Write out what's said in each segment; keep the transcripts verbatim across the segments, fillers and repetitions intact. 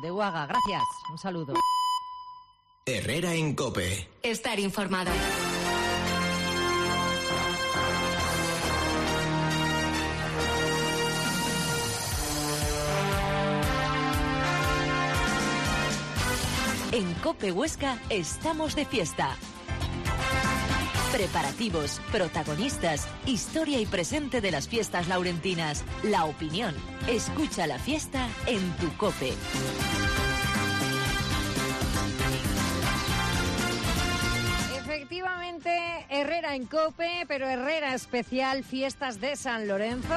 de Uaga. Gracias, un saludo. Herrera en COPE. Estar informado. En COPE Huesca estamos de fiesta. Preparativos, protagonistas, historia y presente de las fiestas laurentinas. La opinión. Escucha la fiesta en tu COPE. Efectivamente, Herrera en COPE, pero Herrera especial Fiestas de San Lorenzo.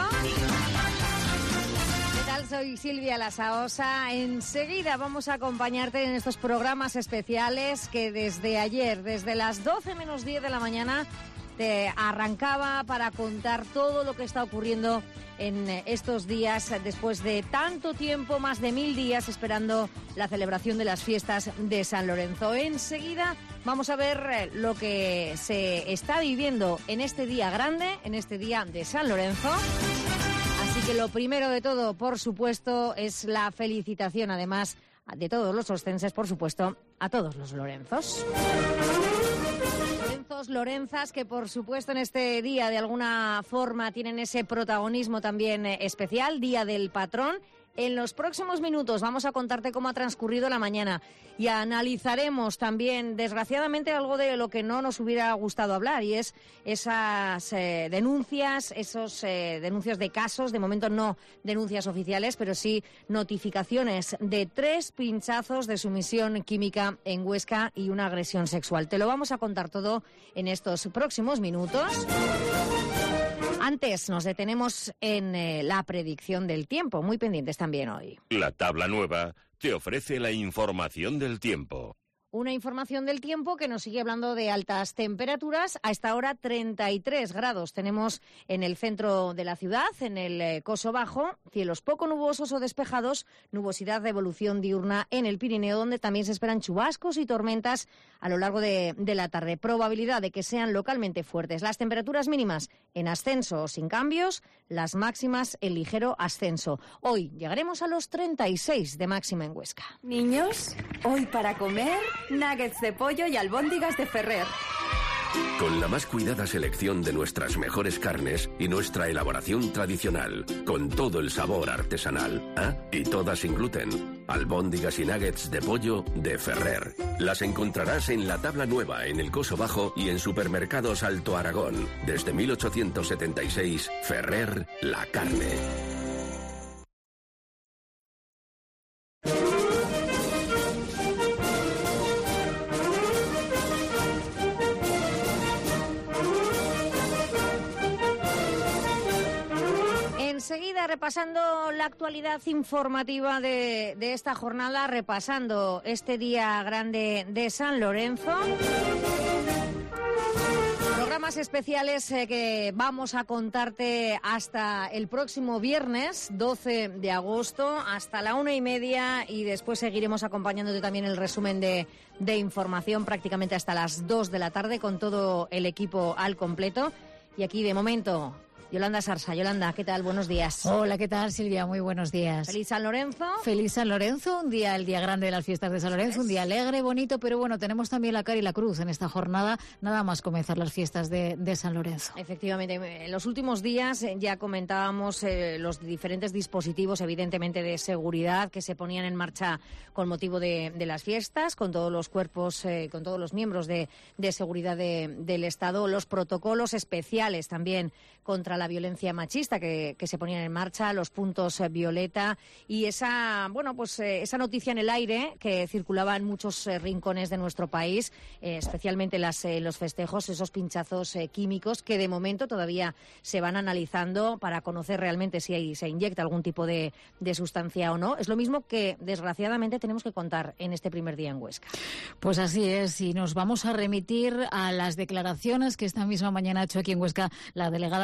¿Qué tal? Soy Silvia Lasaosa. Enseguida vamos a acompañarte en estos programas especiales que desde ayer, desde las doce menos diez de la mañana, te arrancaba para contar todo lo que está ocurriendo en estos días, después de tanto tiempo, más de mil días, esperando la celebración de las fiestas de San Lorenzo. Enseguida vamos a ver lo que se está viviendo en este día grande, en este día de San Lorenzo. Así que lo primero de todo, por supuesto, es la felicitación, además, de todos los ostenses, por supuesto, a todos los Lorenzos. Lorenzos, Lorenzas, que por supuesto en este día de alguna forma tienen ese protagonismo también especial, Día del Patrón. En los próximos minutos vamos a contarte cómo ha transcurrido la mañana y analizaremos también, desgraciadamente, algo de lo que no nos hubiera gustado hablar, y es esas eh, denuncias, esos eh, denuncias de casos, de momento no denuncias oficiales, pero sí notificaciones de tres pinchazos de sumisión química en Huesca y una agresión sexual. Te lo vamos a contar todo en estos próximos minutos. Antes nos detenemos en eh, la predicción del tiempo, muy pendientes también hoy. La tabla nueva te ofrece la información del tiempo. Una información del tiempo que nos sigue hablando de altas temperaturas. A esta hora treinta y tres grados tenemos en el centro de la ciudad, en el eh, Coso Bajo, cielos poco nubosos o despejados, nubosidad de evolución diurna en el Pirineo, donde también se esperan chubascos y tormentas a lo largo de, de la tarde. Probabilidad de que sean localmente fuertes. Las temperaturas mínimas en ascenso o sin cambios, las máximas en ligero ascenso. Hoy llegaremos a los treinta y seis de máxima en Huesca. Niños, hoy para comer, nuggets de pollo y albóndigas de Ferrer. Con la más cuidada selección de nuestras mejores carnes y nuestra elaboración tradicional, con todo el sabor artesanal, ¿ah? Y todas sin gluten. Albóndigas y nuggets de pollo de Ferrer. Las encontrarás en la tabla nueva, en el Coso Bajo y en supermercados Alto Aragón. Desde mil ochocientos setenta y seis, Ferrer, la carne. Enseguida, repasando la actualidad informativa de, de esta jornada, repasando este día grande de San Lorenzo. Programas especiales eh, que vamos a contarte hasta el próximo viernes, doce de agosto, hasta la una y media, y después seguiremos acompañándote también el resumen de, de información prácticamente hasta las dos de la tarde con todo el equipo al completo. Y aquí, de momento, Yolanda Sarsa. Yolanda, ¿qué tal? Buenos días. Hola, ¿qué tal, Silvia? Muy buenos días. Feliz San Lorenzo. Feliz San Lorenzo, un día, el día grande de las fiestas de San Lorenzo, un día alegre, bonito, pero bueno, tenemos también la cara y la cruz en esta jornada, nada más comenzar las fiestas de, de San Lorenzo. Efectivamente, en los últimos días ya comentábamos eh, los diferentes dispositivos, evidentemente, de seguridad que se ponían en marcha con motivo de, de las fiestas, con todos los cuerpos, eh, con todos los miembros de, de seguridad de, del Estado, los protocolos especiales también contra la violencia machista que, que se ponían en marcha, los puntos eh, violeta y esa, bueno, pues eh, esa noticia en el aire que circulaba en muchos eh, rincones de nuestro país, eh, especialmente las, eh, los festejos, esos pinchazos eh, químicos que de momento todavía se van analizando para conocer realmente si hay, se inyecta algún tipo de, de sustancia o no. Es lo mismo que desgraciadamente tenemos que contar en este primer día en Huesca. Pues así es, y nos vamos a remitir a las declaraciones que esta misma mañana ha hecho aquí en Huesca la delegada del Gobierno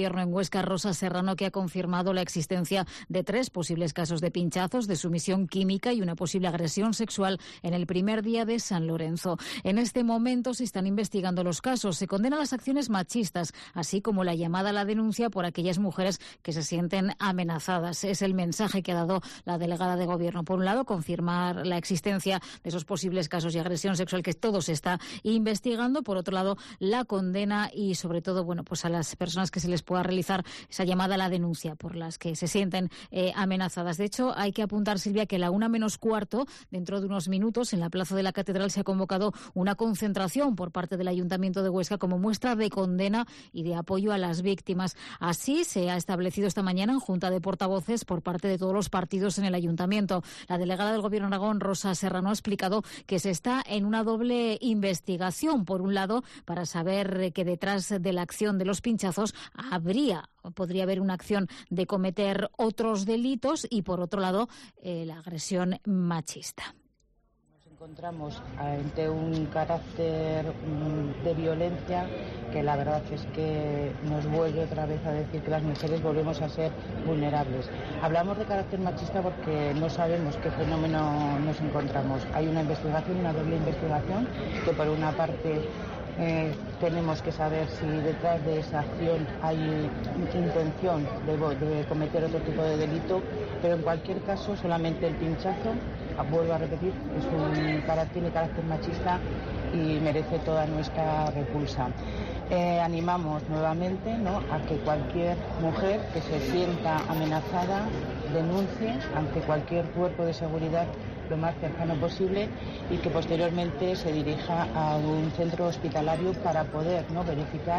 Gobierno en Huesca, Rosa Serrano, que ha confirmado la existencia de tres posibles casos de pinchazos, de sumisión química y una posible agresión sexual en el primer día de San Lorenzo. En este momento se están investigando los casos. Se condenan las acciones machistas, así como la llamada a la denuncia por aquellas mujeres que se sienten amenazadas. Es el mensaje que ha dado la delegada de Gobierno. Por un lado, confirmar la existencia de esos posibles casos de agresión sexual, que todo se está investigando. Por otro lado, la condena y, sobre todo, bueno, pues a las personas que se les pueda realizar esa llamada a la denuncia por las que se sienten eh, amenazadas. De hecho, hay que apuntar, Silvia, que a la una menos cuarto, dentro de unos minutos, en la Plaza de la Catedral se ha convocado una concentración por parte del Ayuntamiento de Huesca como muestra de condena y de apoyo a las víctimas. Así se ha establecido esta mañana en Junta de Portavoces por parte de todos los partidos en el Ayuntamiento. La delegada del Gobierno de Aragón, Rosa Serrano, ha explicado que se está en una doble investigación. Por un lado, para saber que detrás de la acción de los pinchazos habría, podría haber una acción de cometer otros delitos y, por otro lado, eh, la agresión machista. Nos encontramos ante un carácter de violencia que la verdad es que nos vuelve otra vez a decir que las mujeres volvemos a ser vulnerables. Hablamos de carácter machista porque no sabemos qué fenómeno nos encontramos. Hay una investigación, una doble investigación, que por una parte Eh, tenemos que saber si detrás de esa acción hay intención de, de cometer otro tipo de delito, pero en cualquier caso solamente el pinchazo, vuelvo a repetir, es un carácter, tiene carácter machista y merece toda nuestra repulsa. Eh, animamos nuevamente, ¿no?, a que cualquier mujer que se sienta amenazada denuncie ante cualquier cuerpo de seguridad lo más cercano posible y que posteriormente se dirija a un centro hospitalario para poder, ¿no?, verificar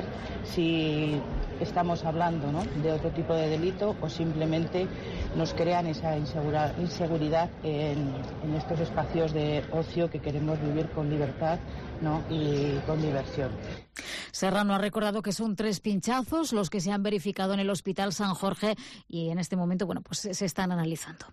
si estamos hablando, ¿no?, de otro tipo de delito o simplemente nos crean esa insegura, inseguridad en, en estos espacios de ocio que queremos vivir con libertad, ¿no?, y con diversión. Serrano ha recordado que son tres pinchazos los que se han verificado en el Hospital San Jorge y en este momento, bueno, pues se están analizando.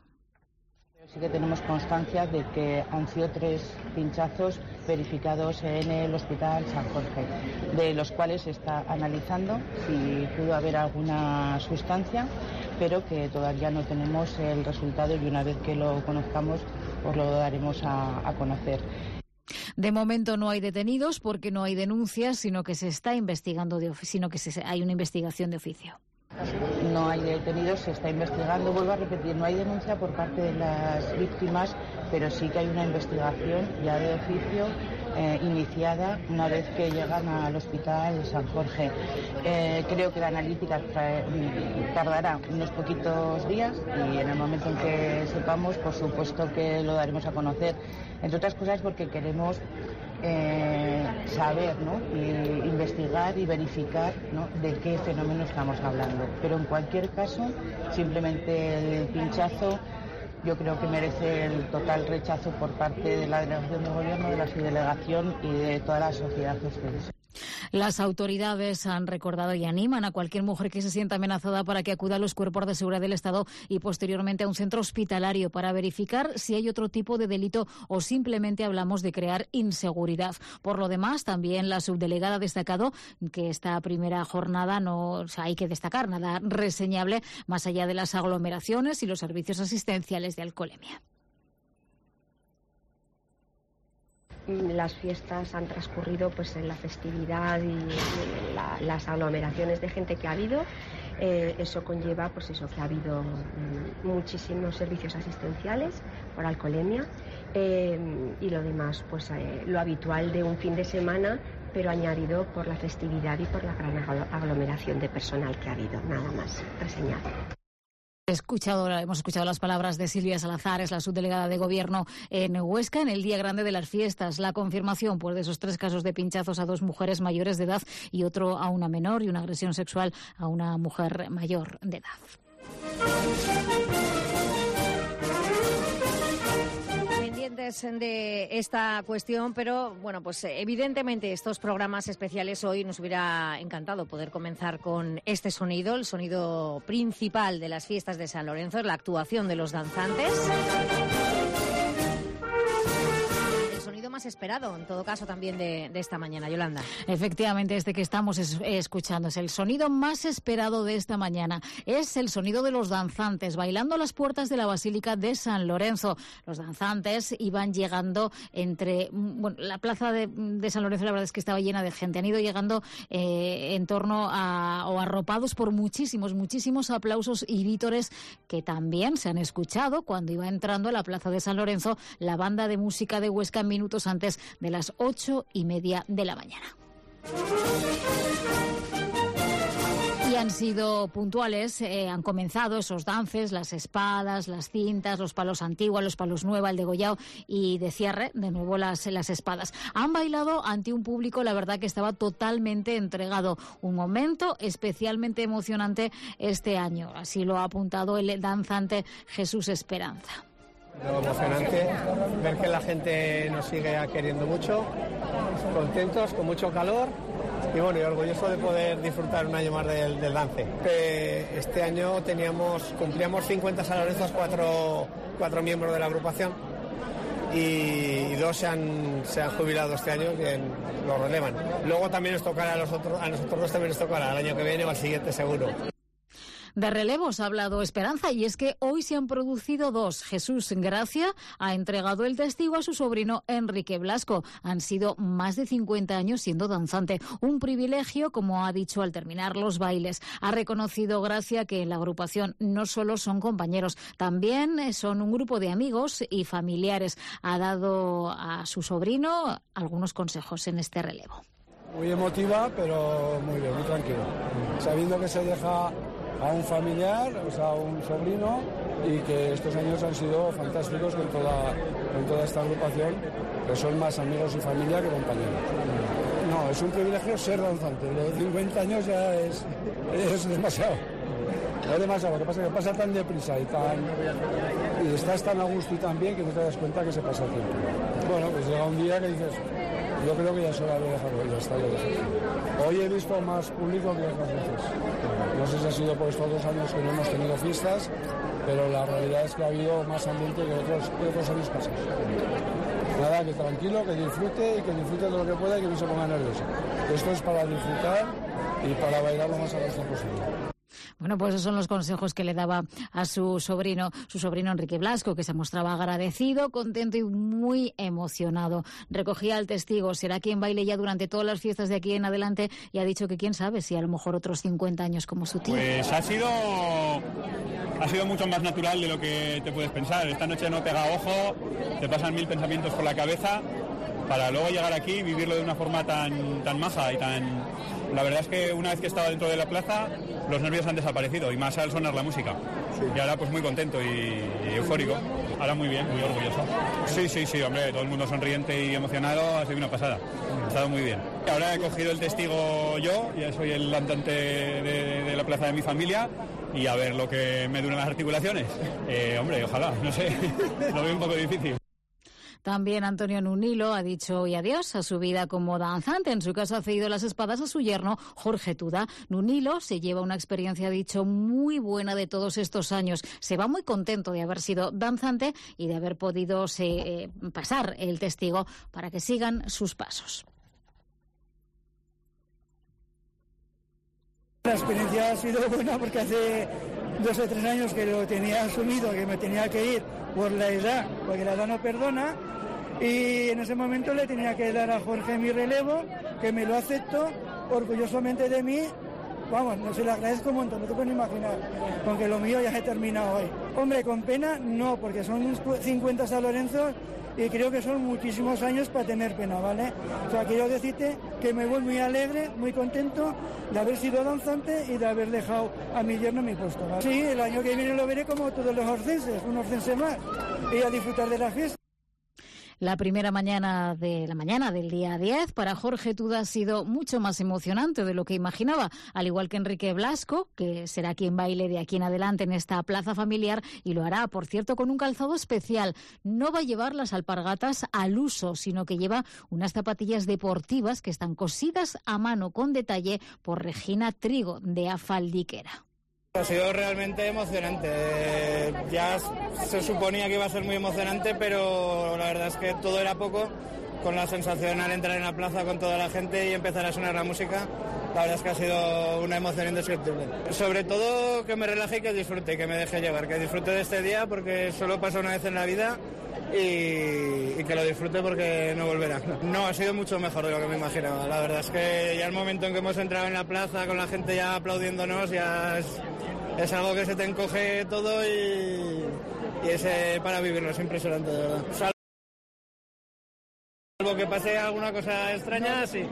Sí que tenemos constancia de que han sido tres pinchazos verificados en el Hospital San Jorge, de los cuales se está analizando si pudo haber alguna sustancia, pero que todavía no tenemos el resultado y una vez que lo conozcamos, pues lo daremos a, a conocer. De momento no hay detenidos porque no hay denuncias, sino que se está investigando, de oficio, sino que se, hay una investigación de oficio. No hay detenidos, se está investigando, vuelvo a repetir, no hay denuncia por parte de las víctimas, pero sí que hay una investigación ya de oficio eh, iniciada una vez que llegan al Hospital San Jorge. Eh, creo que la analítica trae, tardará unos poquitos días y en el momento en que sepamos, por supuesto que lo daremos a conocer, entre otras cosas porque queremos Eh, saber, ¿no?, y investigar y verificar, ¿no?, de qué fenómeno estamos hablando. Pero en cualquier caso, simplemente el pinchazo yo creo que merece el total rechazo por parte de la delegación de Gobierno, de la subdelegación y de toda la sociedad ostense. Las autoridades han recordado y animan a cualquier mujer que se sienta amenazada para que acuda a los cuerpos de seguridad del Estado y posteriormente a un centro hospitalario para verificar si hay otro tipo de delito o simplemente hablamos de crear inseguridad. Por lo demás, también la subdelegada ha destacado que esta primera jornada no, o sea, hay que destacar nada reseñable más allá de las aglomeraciones y los servicios asistenciales de alcoholemia. Las fiestas han transcurrido pues en la festividad y la, las aglomeraciones de gente que ha habido. Eh, eso conlleva pues eso que ha habido mm, muchísimos servicios asistenciales por alcoholemia eh, y lo demás pues eh, lo habitual de un fin de semana, pero añadido por la festividad y por la gran aglomeración de personal que ha habido. Nada más reseñar. Escuchado, hemos escuchado las palabras de Silvia Salazar, es la subdelegada de Gobierno en Huesca, en el día grande de las fiestas. La confirmación pues, de esos tres casos de pinchazos a dos mujeres mayores de edad y otro a una menor y una agresión sexual a una mujer mayor de edad. De esta cuestión, pero bueno, pues evidentemente estos programas especiales hoy nos hubiera encantado poder comenzar con este sonido, el sonido principal de las fiestas de San Lorenzo, la actuación de los danzantes. El sonido más más esperado, en todo caso, también de, de esta mañana, Yolanda. Efectivamente, este que estamos es, escuchando es el sonido más esperado de esta mañana. Es el sonido de los danzantes bailando a las puertas de la Basílica de San Lorenzo. Los danzantes iban llegando entre... Bueno, la plaza de, de San Lorenzo, la verdad es que estaba llena de gente. Han ido llegando eh, en torno a... o arropados por muchísimos, muchísimos aplausos y vítores que también se han escuchado cuando iba entrando a la plaza de San Lorenzo la banda de música de Huesca minutos antes de las ocho y media de la mañana. Y han sido puntuales, eh, han comenzado esos dances, las espadas, las cintas, los palos antiguos, los palos nuevos, el degollado y de cierre, de nuevo las, las espadas. Han bailado ante un público, la verdad, que estaba totalmente entregado. Un momento especialmente emocionante este año, así lo ha apuntado el danzante Jesús Esperanza. Lo emocionante, ver que la gente nos sigue queriendo mucho, contentos, con mucho calor y bueno, y orgulloso de poder disfrutar un año más del, del dance. Este año teníamos, cumplíamos cincuenta sanlorenzos, cuatro, cuatro miembros de la agrupación y, y dos se han, se han jubilado este año, que lo relevan. Luego también nos tocará a, los otros, a nosotros dos también nos tocará el año que viene o al siguiente seguro. De relevos ha hablado Esperanza y es que hoy se han producido dos. Jesús Gracia ha entregado el testigo a su sobrino Enrique Blasco. Han sido más de cincuenta años siendo danzante. Un privilegio, como ha dicho al terminar los bailes. Ha reconocido Gracia que en la agrupación no solo son compañeros, también son un grupo de amigos y familiares. Ha dado a su sobrino algunos consejos en este relevo. Muy emotiva, pero muy bien, muy tranquilo. Sabiendo que se deja a un familiar, o sea, a un sobrino, y que estos años han sido fantásticos con toda, con toda esta agrupación, que son más amigos y familia que compañeros. No, es un privilegio ser danzante, lo de cincuenta años ya es, es demasiado. Es demasiado, lo que pasa es que pasa tan deprisa y tan y estás tan a gusto y tan bien que no te das cuenta que se pasa el tiempo. Bueno, pues llega un día que dices, yo creo que ya es hora de dejarlo, ya está, ya está. Hoy he visto más público que otras veces. No sé si ha sido por estos dos años que no hemos tenido fiestas, pero la realidad es que ha habido más ambiente que otros, que otros años pasados. Nada, que tranquilo, que disfrute y que disfrute de lo que pueda y que no se ponga nervioso. Esto es para disfrutar y para bailar lo más a gusto posible. Bueno, pues esos son los consejos que le daba a su sobrino, su sobrino Enrique Blasco, que se mostraba agradecido, contento y muy emocionado. Recogía el testigo, será quien baile ya durante todas las fiestas de aquí en adelante, y ha dicho que quién sabe si a lo mejor otros cincuenta años como su tío. Pues ha sido, ha sido mucho más natural de lo que te puedes pensar. Esta noche no pega ojo, te pasan mil pensamientos por la cabeza, para luego llegar aquí y vivirlo de una forma tan, tan maja y tan... La verdad es que una vez que estaba dentro de la plaza, los nervios han desaparecido, y más al sonar la música. Sí. Y ahora pues muy contento y, y eufórico. Ahora muy bien, muy orgulloso. Sí, sí, sí, hombre, todo el mundo sonriente y emocionado, ha sido una pasada. Ha estado muy bien. Ahora he cogido el testigo yo, ya soy el cantante de, de la plaza de mi familia, y a ver lo que me duran las articulaciones. Eh, hombre, ojalá, no sé, lo veo un poco difícil. También Antonio Nunilo ha dicho hoy adiós a su vida como danzante. En su caso ha cedido las espadas a su yerno Jorge Tuda. Nunilo se lleva una experiencia, ha dicho, muy buena de todos estos años. Se va muy contento de haber sido danzante y de haber podido se, eh, pasar el testigo para que sigan sus pasos. La experiencia ha sido buena porque hace dos o tres años que lo tenía asumido, que me tenía que ir por la edad, porque la edad no perdona, y en ese momento le tenía que dar a Jorge mi relevo, que me lo aceptó orgullosamente de mí. Vamos, no se lo agradezco un montón, no te puedes imaginar, porque lo mío ya se ha terminado hoy. Hombre, con pena no, porque son cincuenta San Lorenzo y creo que son muchísimos años para tener pena, ¿vale? O sea, quiero decirte que me voy muy alegre, muy contento de haber sido danzante y de haber dejado a mi yerno en mi puesto, ¿vale? Sí, el año que viene lo veré como todos los orcenses, un orcense más, y a disfrutar de la fiesta. La primera mañana de la mañana del día diez para Jorge Tuda ha sido mucho más emocionante de lo que imaginaba, al igual que Enrique Blasco, que será quien baile de aquí en adelante en esta plaza familiar, y lo hará, por cierto, con un calzado especial. No va a llevar las alpargatas al uso, sino que lleva unas zapatillas deportivas que están cosidas a mano con detalle por Regina Trigo, de Afaldiquera. Ha sido realmente emocionante. Eh, ya se suponía que iba a ser muy emocionante, pero la verdad es que todo era poco con la sensación al entrar en la plaza con toda la gente y empezar a sonar la música, la verdad es que ha sido una emoción indescriptible. Sobre todo que me relaje y que disfrute, que me deje llevar, que disfrute de este día porque solo pasa una vez en la vida y, y que lo disfrute porque no volverá. No, ha sido mucho mejor de lo que me imaginaba. La verdad es que ya el momento en que hemos entrado en la plaza con la gente ya aplaudiéndonos ya es, es algo que se te encoge todo y, y es eh, para vivirlo, es impresionante, de verdad. Salvo que pase alguna cosa extraña, sí.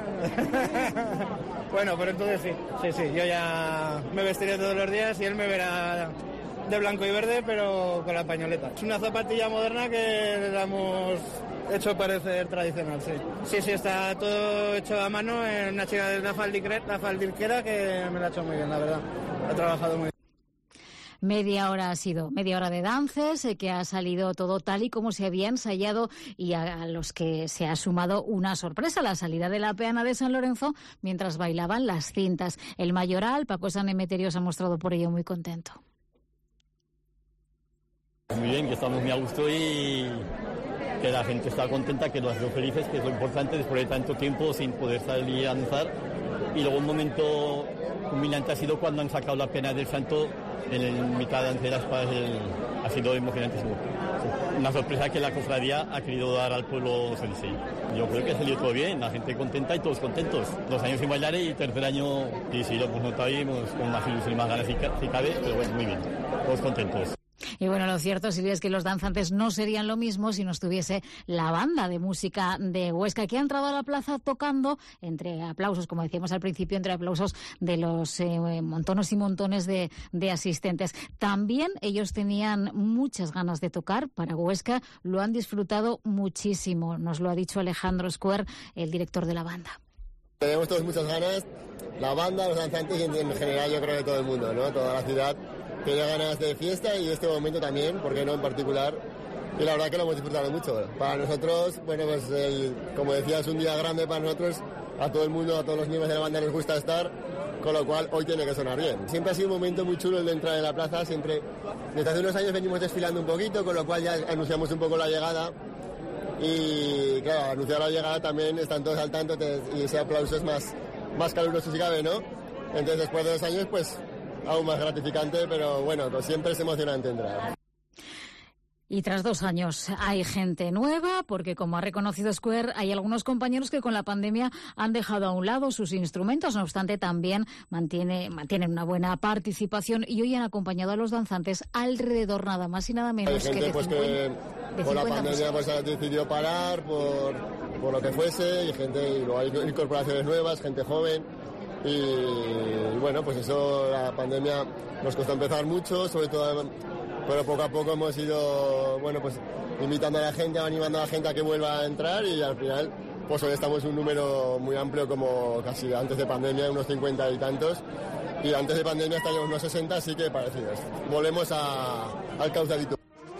Bueno, pero entonces sí, sí, sí, yo ya me vestiré todos los días y él me verá de blanco y verde, pero con la pañoleta. Es una zapatilla moderna que la hemos hecho parecer tradicional, sí. Sí, sí, está todo hecho a mano en una chica de una faldiquera que me la ha hecho muy bien, la verdad. Ha trabajado muy bien. Media hora ha sido, media hora de dances, eh, que ha salido todo tal y como se había ensayado y a, a los que se ha sumado una sorpresa, la salida de la peana de San Lorenzo mientras bailaban las cintas. El mayoral, Paco San Emeterio, se ha mostrado por ello muy contento. Muy bien, que estamos muy a gusto y que la gente está contenta, que nos hace felices, que es lo importante después de tanto tiempo sin poder salir a danzar. Y luego un momento humillante ha sido cuando han sacado la peana del santo en mitad de danceras, el, ha sido emocionante. Una sorpresa que la cofradía ha querido dar al pueblo solisey. Yo creo que ha salido todo bien, la gente contenta y todos contentos. Dos años sin bailar y tercer año, sí, sí, lo hemos notado y hemos, con más ilusión y más ganas si cabe, pero bueno, muy bien, todos contentos. Y bueno, lo cierto, Silvia, es que los danzantes no serían lo mismo si no estuviese la banda de música de Huesca, que ha entrado a la plaza tocando, entre aplausos, como decíamos al principio, entre aplausos de los eh, montones y montones de, de asistentes. También ellos tenían muchas ganas de tocar para Huesca, lo han disfrutado muchísimo, nos lo ha dicho Alejandro Square, el director de la banda. Tenemos todos muchas ganas, la banda, los danzantes y en general yo creo que todo el mundo, ¿no? Toda la ciudad tenía ganas de fiesta y este momento también, ¿por qué no en particular? Y la verdad que lo hemos disfrutado mucho. Para nosotros, bueno, pues el, como decía, es un día grande para nosotros, a todo el mundo, a todos los miembros de la banda les gusta estar, con lo cual hoy tiene que sonar bien. Siempre ha sido un momento muy chulo el de entrar en la plaza, siempre, desde hace unos años venimos desfilando un poquito, con lo cual ya anunciamos un poco la llegada y claro, anunciar la llegada también están todos al tanto y ese aplauso es más, más caluroso si cabe, ¿no? Entonces después de dos años, pues aún más gratificante, pero bueno, pues siempre es emocionante entrar. Y tras dos años hay gente nueva, porque como ha reconocido Square, hay algunos compañeros que con la pandemia han dejado a un lado sus instrumentos, no obstante también mantiene, mantienen una buena participación y hoy han acompañado a los danzantes alrededor nada más y nada menos hay gente, que de pues cincuenta, que por la pandemia pues, decidió parar por, por lo que fuese y gente y luego hay incorporaciones nuevas, gente joven. Y bueno, pues eso, la pandemia nos costó empezar mucho, sobre todo, pero poco a poco hemos ido, bueno, pues invitando a la gente, animando a la gente a que vuelva a entrar y al final, pues hoy estamos en un número muy amplio como casi antes de pandemia, unos cincuenta y tantos, y antes de pandemia estaríamos unos sesenta, así que parecidos. Volvemos a, al caudalito.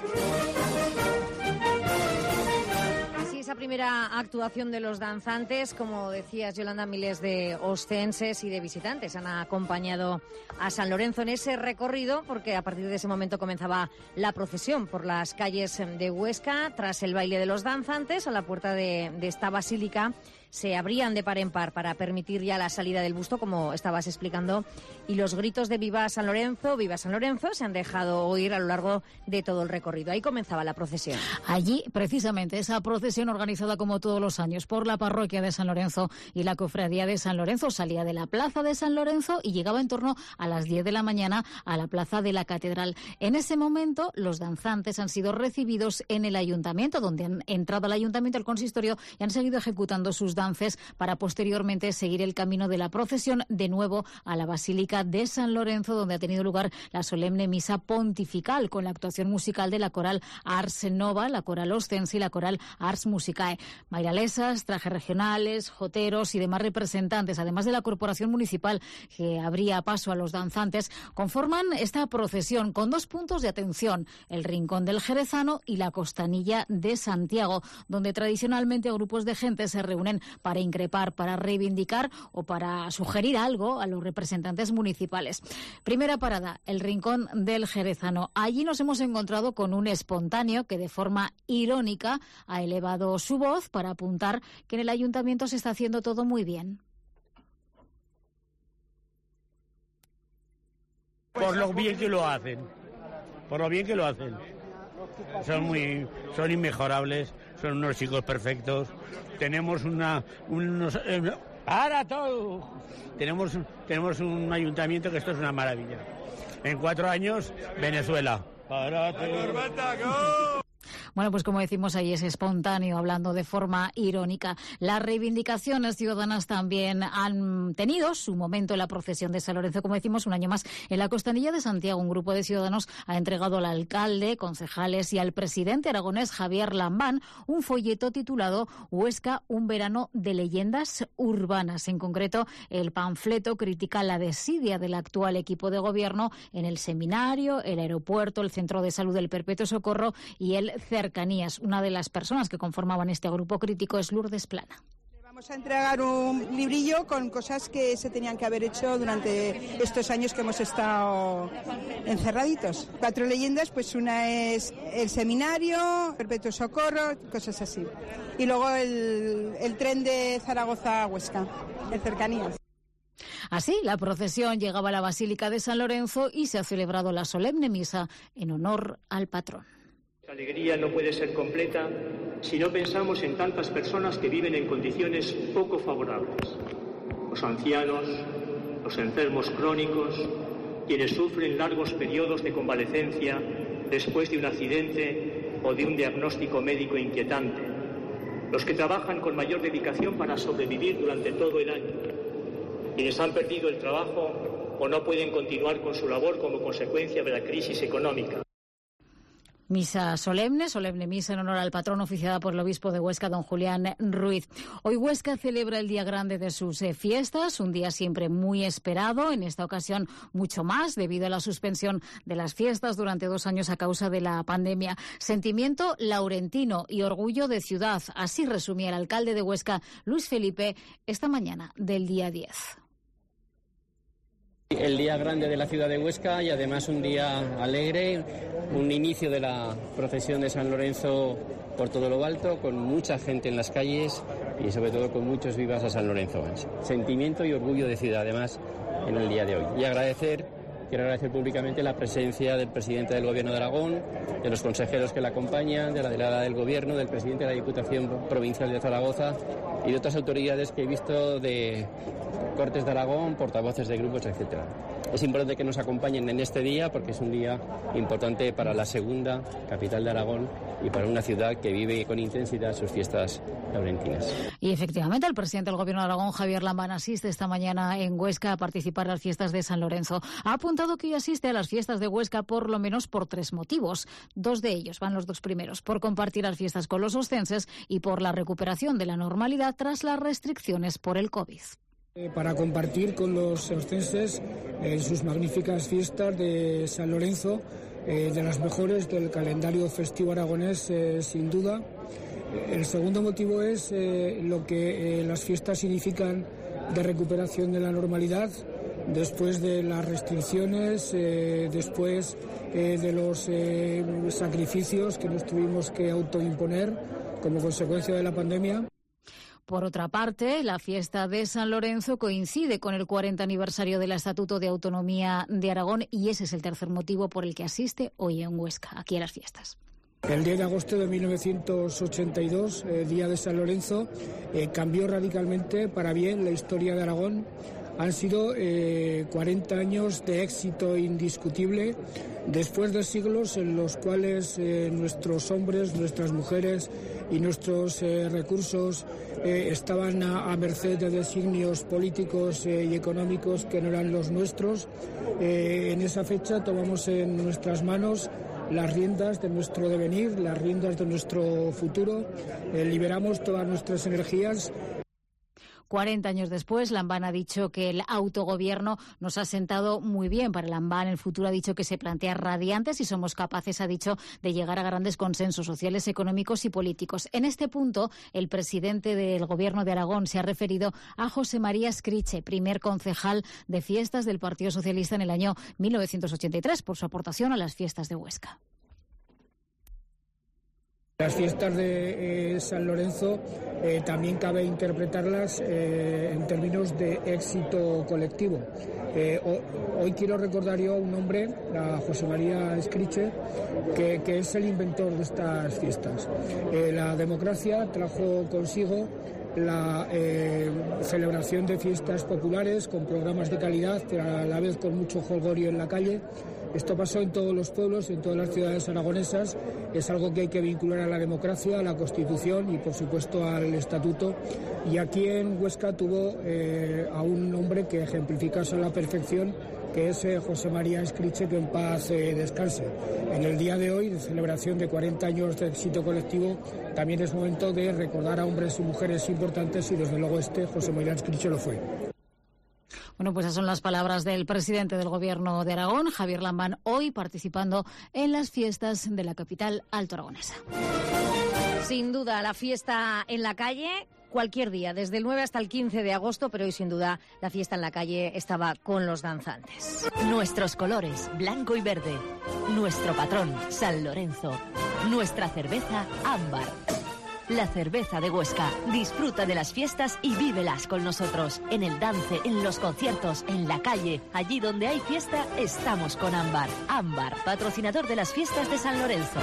Esa primera actuación de los danzantes, como decías, Yolanda, miles de ostenses y de visitantes han acompañado a San Lorenzo en ese recorrido, porque a partir de ese momento comenzaba la procesión por las calles de Huesca. Tras el baile de los danzantes, a la puerta de, de esta basílica se abrían de par en par para permitir ya la salida del busto, como estabas explicando, y los gritos de ¡Viva San Lorenzo! ¡Viva San Lorenzo! Se han dejado oír a lo largo de todo el recorrido. Ahí comenzaba la procesión. Allí, precisamente, esa procesión organizada como todos los años por la parroquia de San Lorenzo y la cofradía de San Lorenzo salía de la plaza de San Lorenzo y llegaba en torno a las diez de la mañana a la plaza de la Catedral. En ese momento, los danzantes han sido recibidos en el ayuntamiento, donde han entrado al ayuntamiento, al consistorio, y han seguido ejecutando sus danzas para posteriormente seguir el camino de la procesión de nuevo a la Basílica de San Lorenzo, donde ha tenido lugar la solemne misa pontifical con la actuación musical de la coral Ars Nova, la coral ostense y la coral Ars Musicae. Mairalesas, trajes regionales, joteros y demás representantes, además de la corporación municipal que abría paso a los danzantes, conforman esta procesión con dos puntos de atención: el Rincón del Jerezano y la Costanilla de Santiago, donde tradicionalmente grupos de gente se reúnen para increpar, para reivindicar o para sugerir algo a los representantes municipales. Primera parada, el Rincón del Jerezano. Allí nos hemos encontrado con un espontáneo que de forma irónica ha elevado su voz para apuntar que en el ayuntamiento se está haciendo todo muy bien. Por lo bien que lo hacen, por lo bien que lo hacen. Son muy, son inmejorables, son unos chicos perfectos. Tenemos una, unos, eh, para todo. Tenemos, tenemos un ayuntamiento que esto es una maravilla. En cuatro años, Venezuela. Para todo. Bueno, pues como decimos ahí, es espontáneo, hablando de forma irónica. Las reivindicaciones ciudadanas también han tenido su momento en la procesión de San Lorenzo. Como decimos, un año más en la Costanilla de Santiago, un grupo de ciudadanos ha entregado al alcalde, concejales y al presidente aragonés Javier Lambán un folleto titulado Huesca, un verano de leyendas urbanas. En concreto, el panfleto critica la desidia del actual equipo de gobierno en el seminario, el aeropuerto, el centro de salud del Perpetuo Socorro y el Cercanías. Una de las personas que conformaban este grupo crítico es Lourdes Plana. Vamos a entregar un librillo con cosas que se tenían que haber hecho durante estos años que hemos estado encerraditos. Cuatro leyendas, pues una es el seminario, Perpetuo Socorro, cosas así. Y luego el, el tren de Zaragoza a Huesca, el Cercanías. Así, la procesión llegaba a la Basílica de San Lorenzo y se ha celebrado la solemne misa en honor al patrón. La alegría no puede ser completa si no pensamos en tantas personas que viven en condiciones poco favorables. Los ancianos, los enfermos crónicos, quienes sufren largos periodos de convalecencia después de un accidente o de un diagnóstico médico inquietante. Los que trabajan con mayor dedicación para sobrevivir durante todo el año. Quienes han perdido el trabajo o no pueden continuar con su labor como consecuencia de la crisis económica. Misa solemne, solemne misa en honor al patrón oficiada por el obispo de Huesca, don Julián Ruiz. Hoy Huesca celebra el día grande de sus eh, fiestas, un día siempre muy esperado, en esta ocasión mucho más debido a la suspensión de las fiestas durante dos años a causa de la pandemia. Sentimiento laurentino y orgullo de ciudad, así resumía el alcalde de Huesca, Luis Felipe, esta mañana del día diez. El día grande de la ciudad de Huesca y además un día alegre, un inicio de la procesión de San Lorenzo por todo lo alto, con mucha gente en las calles y sobre todo con muchos vivas a San Lorenzo. Sentimiento y orgullo de ciudad además en el día de hoy. Y agradecer, quiero agradecer públicamente la presencia del presidente del Gobierno de Aragón, de los consejeros que le acompañan, de la delegada del Gobierno, del presidente de la Diputación Provincial de Zaragoza y de otras autoridades que he visto de Cortes de Aragón, portavoces de grupos, etcétera. Es importante que nos acompañen en este día porque es un día importante para la segunda capital de Aragón y para una ciudad que vive con intensidad sus fiestas laurentinas. Y efectivamente el presidente del Gobierno de Aragón, Javier Lambán, asiste esta mañana en Huesca a participar en las fiestas de San Lorenzo. Ha apuntado que hoy asiste a las fiestas de Huesca por lo menos por tres motivos. Dos de ellos, van los dos primeros, por compartir las fiestas con los oscenses y por la recuperación de la normalidad tras las restricciones por el COVID. Para compartir con los oscenses eh, sus magníficas fiestas de San Lorenzo, eh, de las mejores del calendario festivo aragonés, eh, sin duda. El segundo motivo es eh, lo que eh, las fiestas significan de recuperación de la normalidad, después de las restricciones, eh, después eh, de los eh, sacrificios que nos tuvimos que autoimponer como consecuencia de la pandemia. Por otra parte, la fiesta de San Lorenzo coincide con el cuarenta aniversario del Estatuto de Autonomía de Aragón y ese es el tercer motivo por el que asiste hoy en Huesca, aquí a las fiestas. El diez de agosto de mil novecientos ochenta y dos, eh, día de San Lorenzo, eh, cambió radicalmente para bien la historia de Aragón. Han sido eh, cuarenta años de éxito indiscutible, después de siglos en los cuales eh, nuestros hombres, nuestras mujeres y nuestros eh, recursos eh, estaban a, a merced de designios políticos eh, y económicos que no eran los nuestros. Eh, en esa fecha tomamos en nuestras manos las riendas de nuestro devenir, las riendas de nuestro futuro, eh, liberamos todas nuestras energías. cuarenta años después, Lambán ha dicho que el autogobierno nos ha sentado muy bien. Para Lambán, el futuro ha dicho que se plantea radiante si somos capaces, ha dicho, de llegar a grandes consensos sociales, económicos y políticos. En este punto, el presidente del Gobierno de Aragón se ha referido a José María Escriche, primer concejal de fiestas del Partido Socialista en el año mil novecientos ochenta y tres, por su aportación a las fiestas de Huesca. Las fiestas de eh, San Lorenzo eh, también cabe interpretarlas eh, en términos de éxito colectivo. Eh, ho, hoy quiero recordar yo a un hombre, a José María Escriche, que, que es el inventor de estas fiestas. Eh, la democracia trajo consigo la eh, celebración de fiestas populares con programas de calidad, pero a la vez con mucho jolgorio en la calle. Esto pasó en todos los pueblos, en todas las ciudades aragonesas. Es algo que hay que vincular a la democracia, a la Constitución y, por supuesto, al Estatuto. Y aquí en Huesca tuvo eh, a un hombre que ejemplifica eso a la perfección, que es eh, José María Escriche, que en paz eh, descanse. En el día de hoy, de celebración de cuarenta años de éxito colectivo, también es momento de recordar a hombres y mujeres importantes y, desde luego, este, José María Escriche, lo fue. Bueno, pues esas son las palabras del presidente del Gobierno de Aragón, Javier Lambán, hoy participando en las fiestas de la capital altoaragonesa. Sin duda, la fiesta en la calle, cualquier día, desde el nueve hasta el quince de agosto, pero hoy sin duda la fiesta en la calle estaba con los danzantes. Nuestros colores, blanco y verde. Nuestro patrón, San Lorenzo. Nuestra cerveza, Ámbar. La cerveza de Huesca. Disfruta de las fiestas y vívelas con nosotros. En el dance, en los conciertos, en la calle. Allí donde hay fiesta, estamos con Ámbar. Ámbar, patrocinador de las fiestas de San Lorenzo.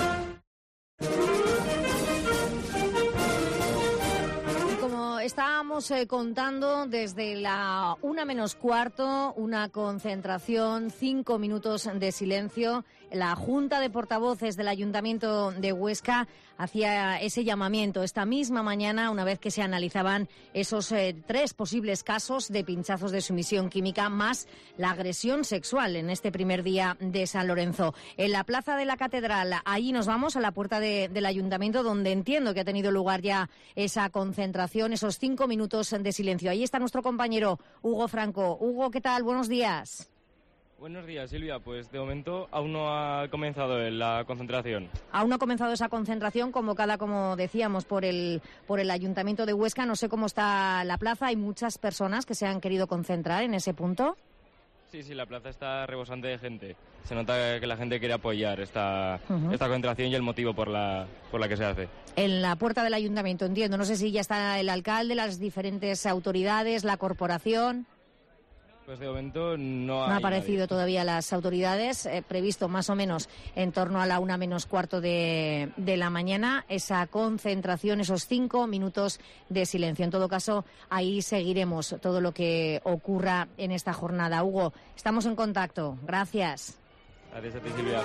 Estábamos eh, contando desde la una menos cuarto, una concentración, cinco minutos de silencio. La Junta de Portavoces del Ayuntamiento de Huesca hacía ese llamamiento esta misma mañana, una vez que se analizaban esos eh, tres posibles casos de pinchazos de sumisión química, más la agresión sexual en este primer día de San Lorenzo. En la Plaza de la Catedral, ahí nos vamos, a la puerta de, del Ayuntamiento, donde entiendo que ha tenido lugar ya esa concentración, esos cinco minutos de silencio. Ahí está nuestro compañero Hugo Franco. Hugo, ¿qué tal? Buenos días. Buenos días, Silvia. Pues de momento aún no ha comenzado la concentración. Aún no ha comenzado esa concentración convocada, como decíamos, por el, por el Ayuntamiento de Huesca. No sé cómo está la plaza. Hay muchas personas que se han querido concentrar en ese punto. Sí, sí, la plaza está rebosante de gente. Se nota que la gente quiere apoyar esta, Uh-huh. esta concentración y el motivo por la, por la que se hace. En la puerta del Ayuntamiento, entiendo. No sé si ya está el alcalde, las diferentes autoridades, la corporación. Pues de momento no, No hay ha aparecido nadie. todavía las autoridades, eh, previsto más o menos en torno a la una menos cuarto de, de la mañana, esa concentración, esos cinco minutos de silencio. En todo caso, ahí seguiremos todo lo que ocurra en esta jornada. Hugo, estamos en contacto. Gracias. Gracias a ti, Silvia.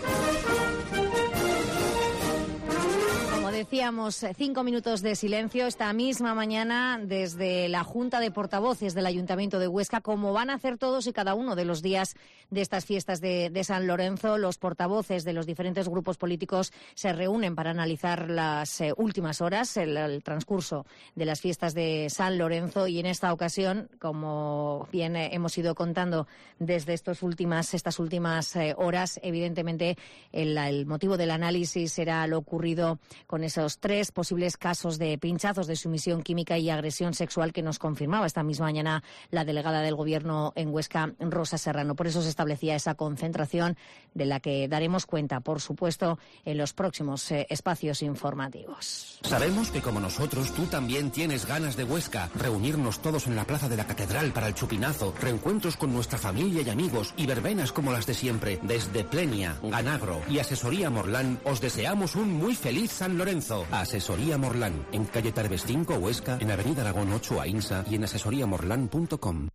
Como decíamos, cinco minutos de silencio esta misma mañana desde la Junta de Portavoces del Ayuntamiento de Huesca, como van a hacer todos y cada uno de los días de estas fiestas de, de San Lorenzo. Los portavoces de los diferentes grupos políticos se reúnen para analizar las eh, últimas horas, el, el transcurso de las fiestas de San Lorenzo, y en esta ocasión, como bien eh, hemos ido contando desde estos últimas, estas últimas eh, horas, evidentemente el, el motivo del análisis era lo ocurrido con esos tres posibles casos de pinchazos de sumisión química y agresión sexual que nos confirmaba esta misma mañana la delegada del Gobierno en Huesca, Rosa Serrano. Por eso se establecía esa concentración, de la que daremos cuenta, por supuesto, en los próximos eh, espacios informativos. Sabemos que, como nosotros, tú también tienes ganas de Huesca. Reunirnos todos en la Plaza de la Catedral para el chupinazo, reencuentros con nuestra familia y amigos y verbenas como las de siempre. Desde Plenia, Ganagro y Asesoría Morlán, os deseamos un muy feliz San Lorenzo. Asesoría Morlán, en calle Tarbes cinco, Huesca, en avenida Aragón ocho, Ainsa, y en asesoría morlán punto com.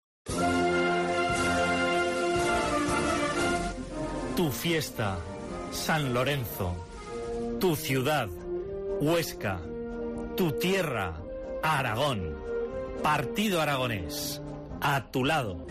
Tu fiesta, San Lorenzo. Tu ciudad, Huesca. Tu tierra, Aragón. Partido Aragonés. A tu lado.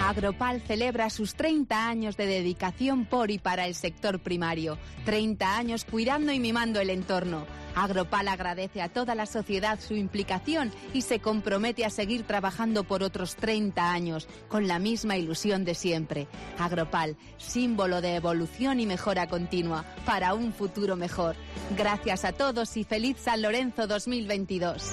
Agropal celebra sus treinta años de dedicación por y para el sector primario. treinta años cuidando y mimando el entorno. Agropal agradece a toda la sociedad su implicación y se compromete a seguir trabajando por otros treinta años, con la misma ilusión de siempre. Agropal, símbolo de evolución y mejora continua, para un futuro mejor. Gracias a todos y feliz San Lorenzo dos mil veintidós.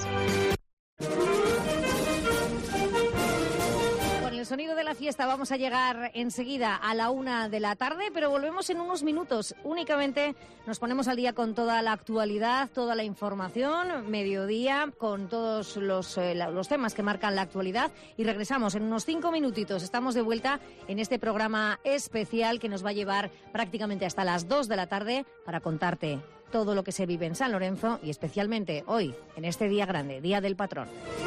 El sonido de la fiesta vamos a llegar enseguida a la una de la tarde, pero volvemos en unos minutos. Únicamente nos ponemos al día con toda la actualidad, toda la información, mediodía, con todos los, eh, los temas que marcan la actualidad, y regresamos en unos cinco minutitos. Estamos de vuelta en este programa especial que nos va a llevar prácticamente hasta las dos de la tarde para contarte todo lo que se vive en San Lorenzo y especialmente hoy, en este día grande, Día del Patrón.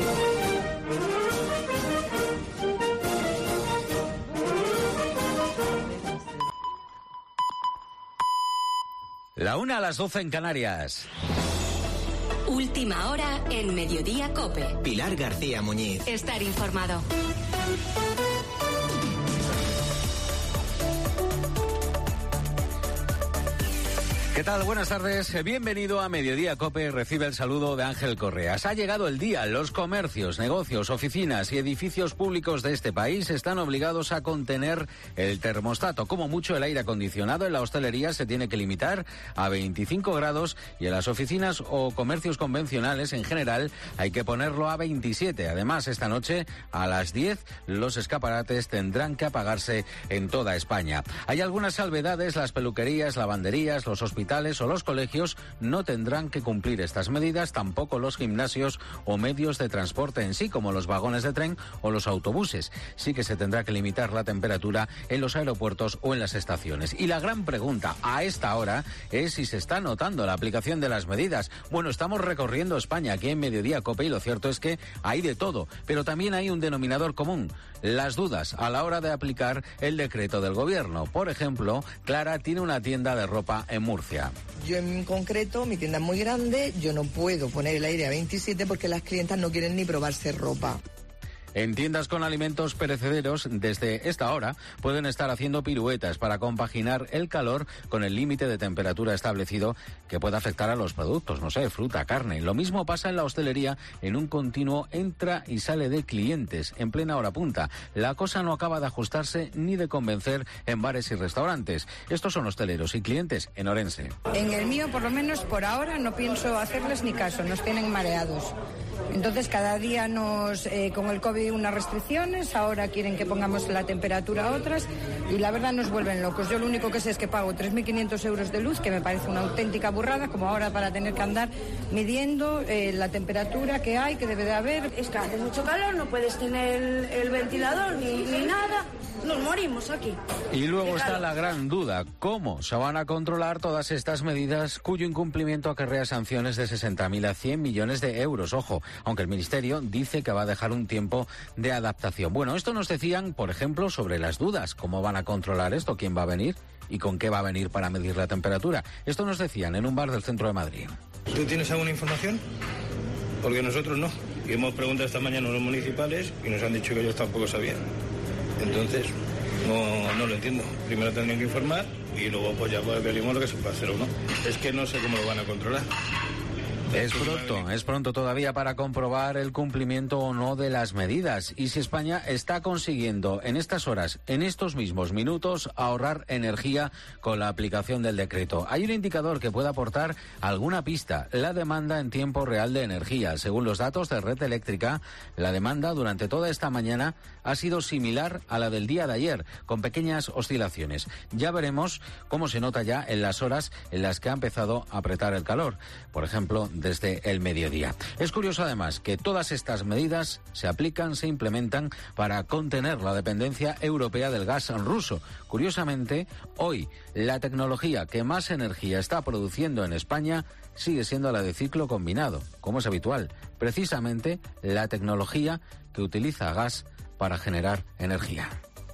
La una a las doce en Canarias. Última hora en Mediodía COPE. Pilar García Muñiz. Estar informado. ¿Qué tal? Buenas tardes. Bienvenido a Mediodía COPE. Recibe el saludo de Ángel Correas. Ha llegado el día. Los comercios, negocios, oficinas y edificios públicos de este país están obligados a contener el termostato. Como mucho, el aire acondicionado en la hostelería se tiene que limitar a veinticinco grados y en las oficinas o comercios convencionales en general hay que ponerlo a veintisiete. Además, esta noche a las diez los escaparates tendrán que apagarse en toda España. Hay algunas salvedades. Las peluquerías, lavanderías, los hospitales o los colegios no tendrán que cumplir estas medidas, tampoco los gimnasios o medios de transporte en sí, como los vagones de tren o los autobuses. Sí que se tendrá que limitar la temperatura en los aeropuertos o en las estaciones. Y la gran pregunta a esta hora es si se está notando la aplicación de las medidas. Bueno, estamos recorriendo España aquí en Mediodía COPE y lo cierto es que hay de todo, pero también hay un denominador común: las dudas a la hora de aplicar el decreto del gobierno. Por ejemplo, Clara tiene una tienda de ropa en Murcia. Yo en concreto, mi tienda es muy grande, yo no puedo poner el aire a veintisiete porque las clientas no quieren ni probarse ropa. En tiendas con alimentos perecederos, desde esta hora, pueden estar haciendo piruetas para compaginar el calor con el límite de temperatura establecido que puede afectar a los productos, no sé, fruta, carne. Lo mismo pasa en la hostelería, en un continuo entra y sale de clientes en plena hora punta. La cosa no acaba de ajustarse ni de convencer en bares y restaurantes. Estos son hosteleros y clientes en Orense. En el mío, por lo menos por ahora, no pienso hacerles ni caso, nos tienen mareados. Entonces, cada día nos, eh, con el COVID, unas restricciones, ahora quieren que pongamos la temperatura a otras y la verdad nos vuelven locos. Yo lo único que sé es que pago tres mil quinientos euros de luz, que me parece una auténtica burrada, como ahora para tener que andar midiendo eh, la temperatura que hay, que debe de haber. Es que hace mucho calor, no puedes tener el, el ventilador ni, ni nada. Nos morimos aquí. Y luego está la gran duda: ¿cómo se van a controlar todas estas medidas cuyo incumplimiento acarrea sanciones de sesenta mil a cien millones de euros? Ojo, aunque el Ministerio dice que va a dejar un tiempo de adaptación. Bueno, esto nos decían, por ejemplo, sobre las dudas. ¿Cómo van a controlar esto? ¿Quién va a venir? ¿Y con qué va a venir para medir la temperatura? Esto nos decían en un bar del centro de Madrid. ¿Tú tienes alguna información? Porque nosotros no. Y hemos preguntado esta mañana a los municipales y nos han dicho que ellos tampoco sabían. Entonces, no, no lo entiendo. Primero tendrían que informar y luego pues ya pues, veremos lo que se puede hacer o no. Es que no sé cómo lo van a controlar. Es pronto, es pronto todavía para comprobar el cumplimiento o no de las medidas y si España está consiguiendo en estas horas, en estos mismos minutos, ahorrar energía con la aplicación del decreto. Hay un indicador que puede aportar alguna pista: la demanda en tiempo real de energía. Según los datos de Red Eléctrica, la demanda durante toda esta mañana ha sido similar a la del día de ayer, con pequeñas oscilaciones. Ya veremos cómo se nota ya en las horas en las que ha empezado a apretar el calor. Por ejemplo, desde el mediodía. Es curioso además que todas estas medidas se aplican, se implementan para contener la dependencia europea del gas ruso. Curiosamente, hoy la tecnología que más energía está produciendo en España sigue siendo la de ciclo combinado, como es habitual, precisamente la tecnología que utiliza gas para generar energía.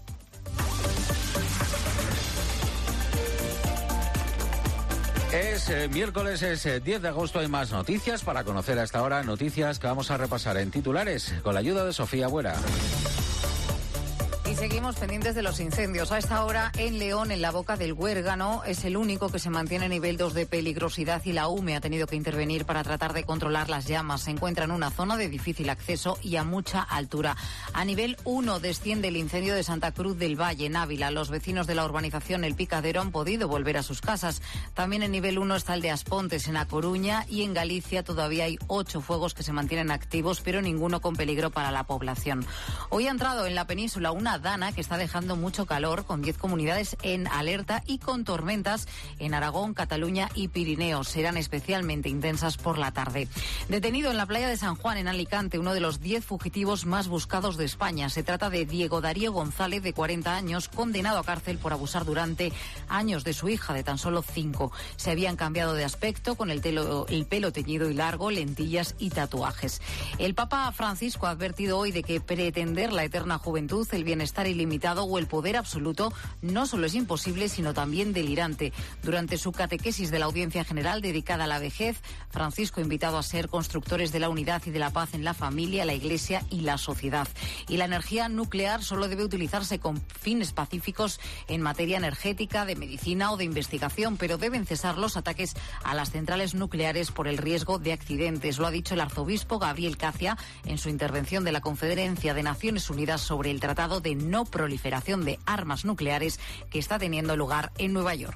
Es eh, miércoles, es eh, diez de agosto, hay más noticias para conocer a esta hora, noticias que vamos a repasar en titulares con la ayuda de Sofía Buera. Y seguimos seguimos pendientes de los incendios. A esta hora, en León, en la Boca del Huérgano, es el único que se mantiene a nivel dos de peligrosidad y la U M E ha tenido que intervenir para tratar de controlar las llamas. Se encuentra en una zona de difícil acceso y a mucha altura. A nivel uno desciende el incendio de Santa Cruz del Valle, en Ávila. Los vecinos de la urbanización El Picadero han podido volver a sus casas. También en nivel uno está el de Aspontes, en A Coruña, y en Galicia todavía hay ocho fuegos que se mantienen activos, pero ninguno con peligro para la población. Hoy ha entrado en la península una dana que está dejando mucho calor, con diez comunidades en alerta y con tormentas en Aragón, Cataluña y Pirineos. Serán especialmente intensas por la tarde. Detenido en la playa de San Juan, en Alicante, uno de los diez fugitivos más buscados de España. Se trata de Diego Darío González, de cuarenta años, condenado a cárcel por abusar durante años de su hija, de tan solo cinco. Se habían cambiado de aspecto, con el, telo, el pelo teñido y largo, lentillas y tatuajes. El Papa Francisco ha advertido hoy de que pretender la eterna juventud, el bienestar ilimitado o el poder absoluto no solo es imposible, sino también delirante. Durante su catequesis de la Audiencia General dedicada a la vejez, Francisco ha invitado a ser constructores de la unidad y de la paz en la familia, la Iglesia y la sociedad. Y la energía nuclear solo debe utilizarse con fines pacíficos en materia energética, de medicina o de investigación, pero deben cesar los ataques a las centrales nucleares por el riesgo de accidentes. Lo ha dicho el arzobispo Gabriel Cacia en su intervención de la Conferencia de Naciones Unidas sobre el Tratado de No Proliferación de Armas Nucleares que está teniendo lugar en Nueva York.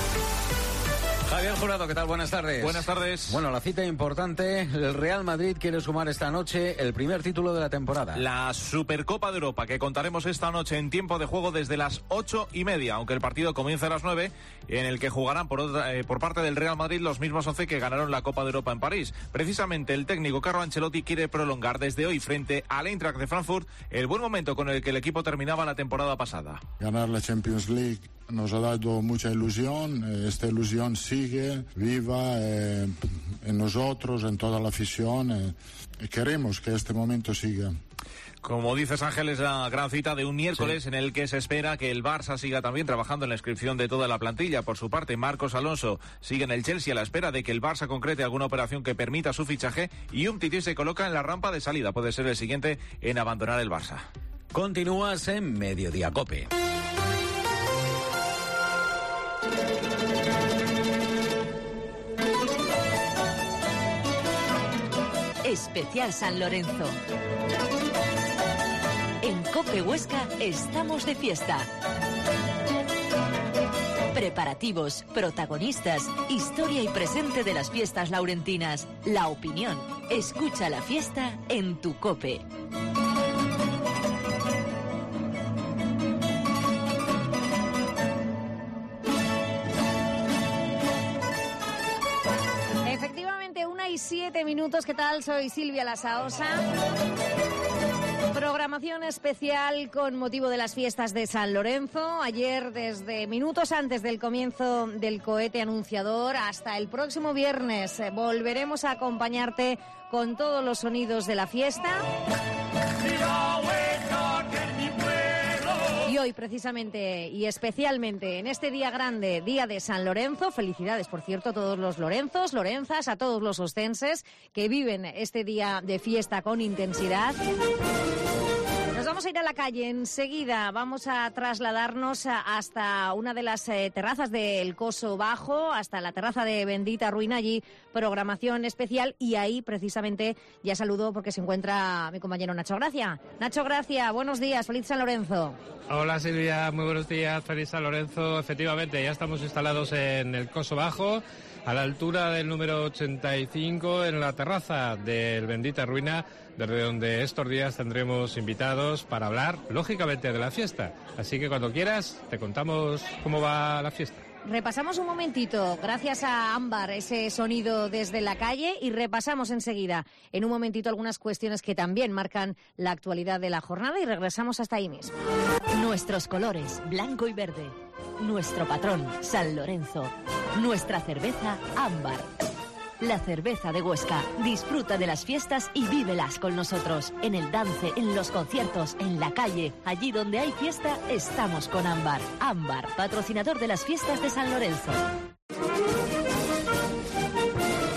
Javier Jurado, ¿qué tal? Buenas tardes. Buenas tardes. Bueno, la cita importante, el Real Madrid quiere sumar esta noche el primer título de la temporada. La Supercopa de Europa, que contaremos esta noche en tiempo de juego desde las ocho y media, aunque el partido comienza a las nueve, en el que jugarán por, otra, eh, por parte del Real Madrid los mismos once que ganaron la Copa de Europa en París. Precisamente el técnico Carlo Ancelotti quiere prolongar desde hoy frente al Eintracht de Frankfurt el buen momento con el que el equipo terminaba la temporada pasada. Ganar la Champions League nos ha dado mucha ilusión, esta ilusión sigue viva eh, en nosotros, en toda la afición, eh, y queremos que este momento siga. Como dices, Ángel, es la gran cita de un miércoles sí. en el que se espera que el Barça siga también trabajando en la inscripción de toda la plantilla. Por su parte, Marcos Alonso sigue en el Chelsea a la espera de que el Barça concrete alguna operación que permita su fichaje, y Umtiti se coloca en la rampa de salida. Puede ser el siguiente en abandonar el Barça. Continúas en Mediodía COPE. Especial San Lorenzo. En COPE Huesca estamos de fiesta. Preparativos, protagonistas, historia y presente de las fiestas laurentinas. La opinión. Escucha la fiesta en tu COPE. Siete minutos, ¿qué tal? Soy Silvia Lasaosa. Programación especial con motivo de las fiestas de San Lorenzo. Ayer, desde minutos antes del comienzo del cohete anunciador hasta el próximo viernes, volveremos a acompañarte con todos los sonidos de la fiesta. Y hoy, precisamente y especialmente en este día grande, día de San Lorenzo, felicidades, por cierto, a todos los Lorenzos, Lorenzas, a todos los ostenses que viven este día de fiesta con intensidad. Nos vamos a ir a la calle enseguida. Vamos a trasladarnos a, hasta una de las eh, terrazas del Coso Bajo, hasta la terraza de Bendita Ruina. Allí programación especial, y ahí precisamente ya saludo porque se encuentra mi compañero Nacho Gracia. Nacho Gracia, buenos días, feliz San Lorenzo. Hola Silvia, muy buenos días, feliz San Lorenzo. Efectivamente, ya estamos instalados en el Coso Bajo, a la altura del número ochenta y cinco, en la terraza del Bendita Ruina, desde donde estos días tendremos invitados para hablar, lógicamente, de la fiesta. Así que cuando quieras, te contamos cómo va la fiesta. Repasamos un momentito, gracias a Ámbar, ese sonido desde la calle, y repasamos enseguida, en un momentito, algunas cuestiones que también marcan la actualidad de la jornada, y regresamos hasta ahí mismo. Nuestros colores, blanco y verde. Nuestro patrón, San Lorenzo. Nuestra cerveza, Ámbar. La cerveza de Huesca. Disfruta de las fiestas y vívelas con nosotros. En el dance, en los conciertos, en la calle. Allí donde hay fiesta, estamos con Ámbar. Ámbar, patrocinador de las fiestas de San Lorenzo.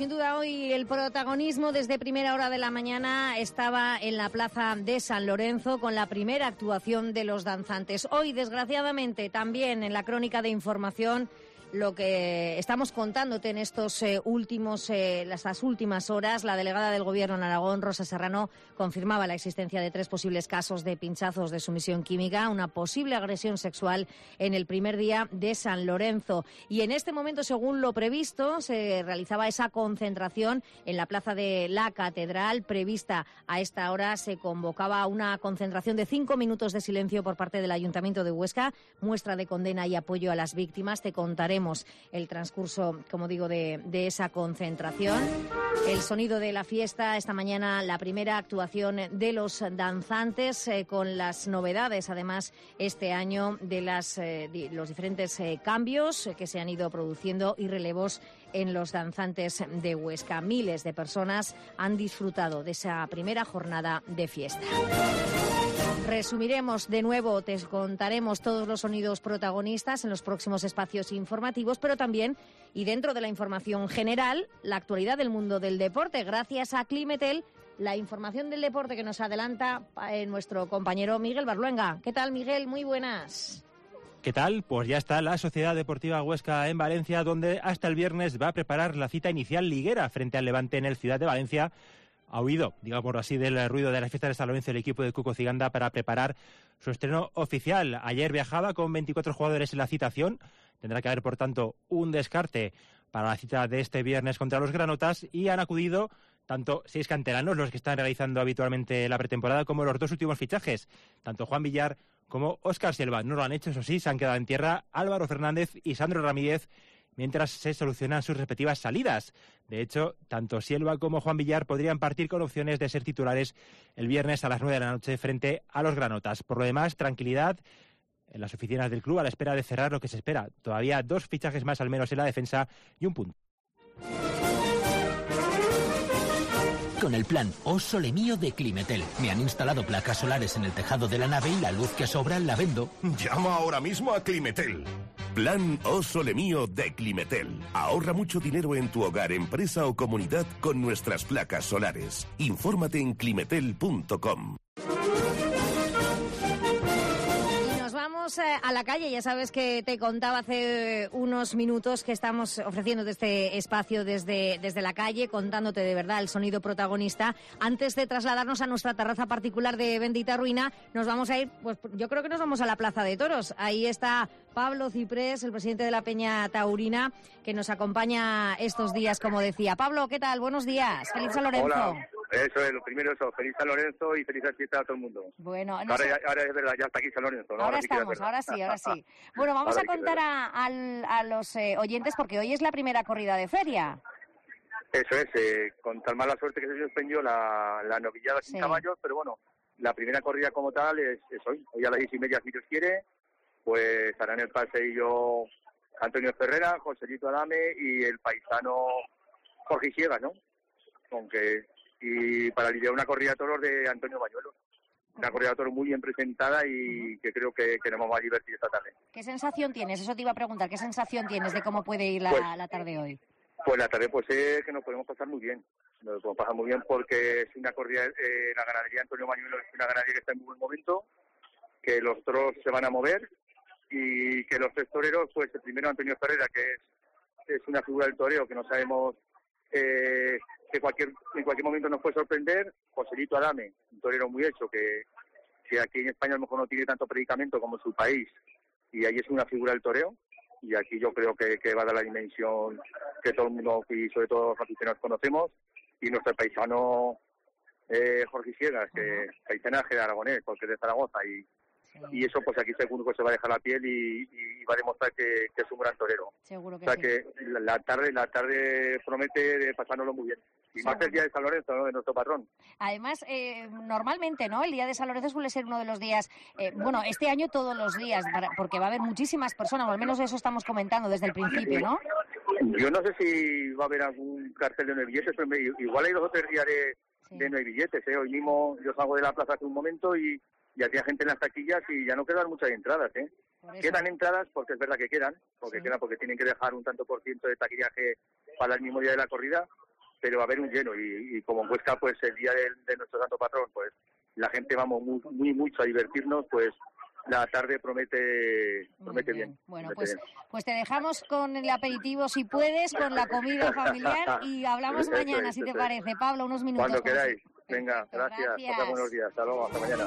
sin duda hoy el protagonismo desde primera hora de la mañana estaba en la plaza de San Lorenzo con la primera actuación de los danzantes. Hoy, desgraciadamente, también en la crónica de información, lo que estamos contándote en estos eh, últimos, eh, estas últimas horas, la delegada del Gobierno en Aragón, Rosa Serrano, confirmaba la existencia de tres posibles casos de pinchazos de sumisión química, una posible agresión sexual en el primer día de San Lorenzo. Y en este momento, según lo previsto, se realizaba esa concentración en la plaza de la Catedral. Prevista a esta hora se convocaba una concentración de cinco minutos de silencio por parte del Ayuntamiento de Huesca, muestra de condena y apoyo a las víctimas. Te contaremos el transcurso, como digo, de, de esa concentración. El sonido de la fiesta, esta mañana la primera actuación de los danzantes eh, con las novedades, además, este año de las, eh, de los diferentes eh, cambios que se han ido produciendo y relevos en los danzantes de Huesca. Miles de personas han disfrutado de esa primera jornada de fiesta. Resumiremos de nuevo, te contaremos todos los sonidos protagonistas en los próximos espacios informativos, pero también, y dentro de la información general, la actualidad del mundo del deporte. Gracias a Climetel, la información del deporte que nos adelanta eh, nuestro compañero Miguel Barluenga. ¿Qué tal, Miguel? Muy buenas. ¿Qué tal? Pues ya está la Sociedad Deportiva Huesca en Valencia, donde hasta el viernes va a preparar la cita inicial liguera frente al Levante en el Ciudad de Valencia. Ha huido, digamos así, del ruido de la fiesta de San Lorenzo el equipo de Cuco Ciganda para preparar su estreno oficial. Ayer viajaba con veinticuatro jugadores en la citación. Tendrá que haber, por tanto, un descarte para la cita de este viernes contra los granotas, y han acudido tanto seis canteranos, los que están realizando habitualmente la pretemporada, como los dos últimos fichajes, tanto Juan Villar como Óscar Silva. No lo han hecho, eso sí, se han quedado en tierra Álvaro Fernández y Sandro Ramírez, mientras se solucionan sus respectivas salidas. De hecho, tanto Silva como Juan Villar podrían partir con opciones de ser titulares el viernes a las nueve de la noche frente a los granotas. Por lo demás, tranquilidad en las oficinas del club a la espera de cerrar lo que se espera. Todavía dos fichajes más al menos en la defensa y un punto. Con el plan O Sole Mío de Climetel. Me han instalado placas solares en el tejado de la nave y la luz que sobra la vendo. Llama ahora mismo a Climetel. Plan O Sole Mío de Climetel. Ahorra mucho dinero en tu hogar, empresa o comunidad con nuestras placas solares. Infórmate en climetel punto com. Vamos a la calle. Ya sabes que te contaba hace unos minutos que estamos ofreciendo este espacio desde, desde la calle, contándote de verdad el sonido protagonista. Antes de trasladarnos a nuestra terraza particular de Bendita Ruina, nos vamos a ir, pues yo creo que nos vamos a la Plaza de Toros. Ahí está Pablo Ciprés, el presidente de la Peña Taurina, que nos acompaña estos días, como decía. Pablo, ¿qué tal? Buenos días. Feliz San Lorenzo. Hola. Eso es, lo primero eso, feliz San Lorenzo y feliz fiesta a todo el mundo. Bueno, no ahora, sé... ya, ahora es verdad, ya está aquí San Lorenzo, ¿no? Ahora, ahora estamos, sí ahora sí, ahora sí. Bueno, vamos a contar a, a, a los eh, oyentes, porque hoy es la primera corrida de feria. Eso es, eh, con tan mala suerte que se suspendió la, la novillada sin sí. caballos, pero bueno, la primera corrida como tal es, es hoy. Hoy a las diez y media, si Dios quiere, pues estarán en el paseillo Antonio Ferrera, Joselito Adame y el paisano Jorge Ciega, ¿no? Aunque... y para lidiar una corrida de toros de Antonio Bañuelos. Una corrida de toros muy bien presentada y que creo que, que nos vamos a divertir esta tarde. ¿Qué sensación tienes? Eso te iba a preguntar. ¿Qué sensación tienes de cómo puede ir la, pues, la tarde hoy? Pues la tarde pues es que nos podemos pasar muy bien. Nos podemos pasar muy bien porque es una corrida, eh, la ganadería Antonio Bañuelos es una ganadería que está en muy buen momento, que los toros se van a mover y que los tres toreros, pues el primero Antonio Ferrera, que es, es una figura del toreo que no sabemos... Eh, que cualquier en cualquier momento nos puede sorprender. Joselito Adame, un torero muy hecho, que, que aquí en España a lo mejor no tiene tanto predicamento como en su país, y ahí es una figura del toreo, y aquí yo creo que, que va a dar la dimensión que todo el mundo y sobre todo los aficionados conocemos, y nuestro paisano eh, Jorge Siegas, que uh-huh. paisanaje de Aragonés, porque es de Zaragoza, y y eso pues aquí seguro que se va a dejar la piel y, y va a demostrar que, que es un gran torero. Seguro que o sea sí. que la, la tarde la tarde promete de pasárnoslo muy bien. Y sí, más el día de San Lorenzo, ¿no? De nuestro patrón. Además, eh, normalmente, ¿no? El día de San Lorenzo suele ser uno de los días, eh, bueno, este año todos los días, para, porque va a haber muchísimas personas, o al menos eso estamos comentando desde el principio, ¿no? Yo no sé si va a haber algún cartel de no hay billetes, pero me, igual hay dos o tres días de, sí. de no hay billetes, ¿eh? Hoy mismo yo salgo de la plaza hace un momento y ya tiene gente en las taquillas y ya no quedan muchas entradas, ¿eh? Quedan entradas porque es verdad que quedan, porque sí. quedan porque tienen que dejar un tanto por ciento de taquillaje para el mismo día de la corrida, pero va a haber un lleno y, y como en Huesca, pues el día de, de nuestro santo patrón, pues la gente vamos muy, muy mucho a divertirnos, pues la tarde promete promete bien. bien. Bueno, promete pues bien. pues te dejamos con el aperitivo si puedes, con la comida familiar y hablamos Eso mañana, es, si te eso parece. Es. Pablo, unos minutos. Cuando queráis. Venga, gracias. Gracias. Pasa buenos días. Hasta luego. Hasta mañana.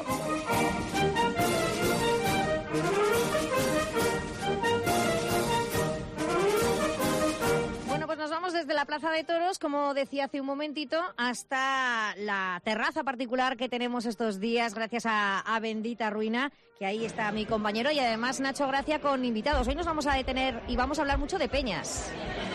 Bueno, pues nos vamos desde la Plaza de Toros, como decía hace un momentito, hasta la terraza particular que tenemos estos días, gracias a, a Bendita Ruina, que ahí está mi compañero, y además Nacho Gracia con invitados. Hoy nos vamos a detener y vamos a hablar mucho de peñas.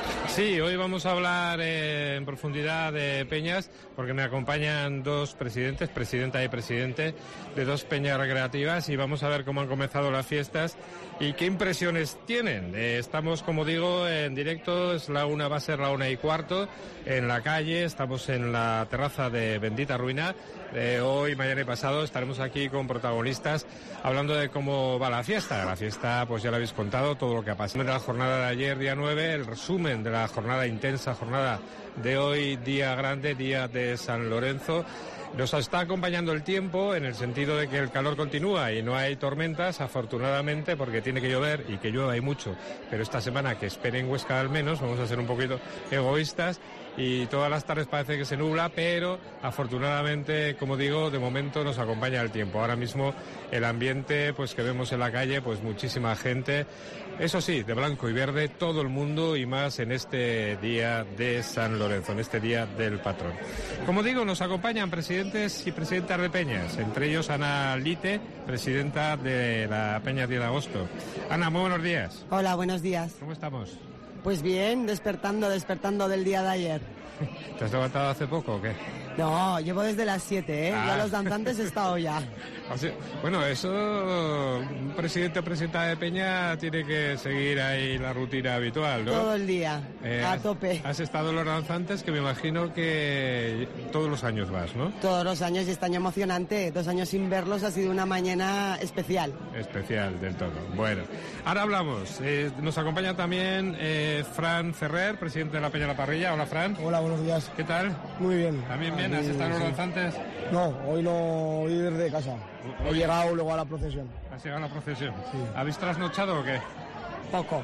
Sí, hoy vamos a hablar eh, en profundidad de peñas, porque me acompañan dos presidentes, presidenta y presidente de dos peñas recreativas, y vamos a ver cómo han comenzado las fiestas y qué impresiones tienen. Eh, estamos, como digo, en directo, es la una, va a ser la una y cuarto, en la calle, estamos en la terraza de Bendita Ruina. Eh, hoy, mañana y pasado estaremos aquí con protagonistas hablando de cómo va la fiesta. La fiesta, pues ya lo habéis contado, todo lo que ha pasado. De la jornada de ayer, día nueve, el resumen de la jornada intensa, jornada de hoy, día grande, día de San Lorenzo. Nos está acompañando el tiempo en el sentido de que el calor continúa y no hay tormentas, afortunadamente, porque tiene que llover y que llueva hay mucho. Pero esta semana que esperen Huesca al menos, vamos a ser un poquito egoístas, y todas las tardes parece que se nubla, pero afortunadamente, como digo, de momento nos acompaña el tiempo. Ahora mismo el ambiente pues que vemos en la calle, pues muchísima gente, eso sí, de blanco y verde, todo el mundo, y más en este día de San Lorenzo, en este día del patrón. Como digo, nos acompañan presidentes y presidentas de peñas, entre ellos Ana Lite, presidenta de la Peña diez de agosto. Ana, muy buenos días. Hola, buenos días. ¿Cómo estamos? Pues bien, despertando, despertando del día de ayer. ¿Te has levantado hace poco o qué? No, llevo desde las siete, ¿eh? Ah. Ya los danzantes he estado ya. Así, bueno, eso, un presidente o presidenta de peña tiene que seguir ahí la rutina habitual, ¿no? Todo el día, Eh, a tope. Has estado en los danzantes, que me imagino que todos los años vas, ¿no? Todos los años, y este año emocionante. Dos años sin verlos ha sido una mañana especial. Especial del todo. Bueno, ahora hablamos. Eh, nos acompaña también eh, Fran Ferrer, presidente de la Peña La Parrilla. Hola, Fran. Hola, buenos días. ¿Qué tal? Muy bien. ¿También bien? ¿Has Aquí, estado en los sí. danzantes? No, hoy no, hoy desde casa. He llegado luego a la procesión. ¿Has llegado a la procesión? Sí. ¿Habéis trasnochado o qué? Poco.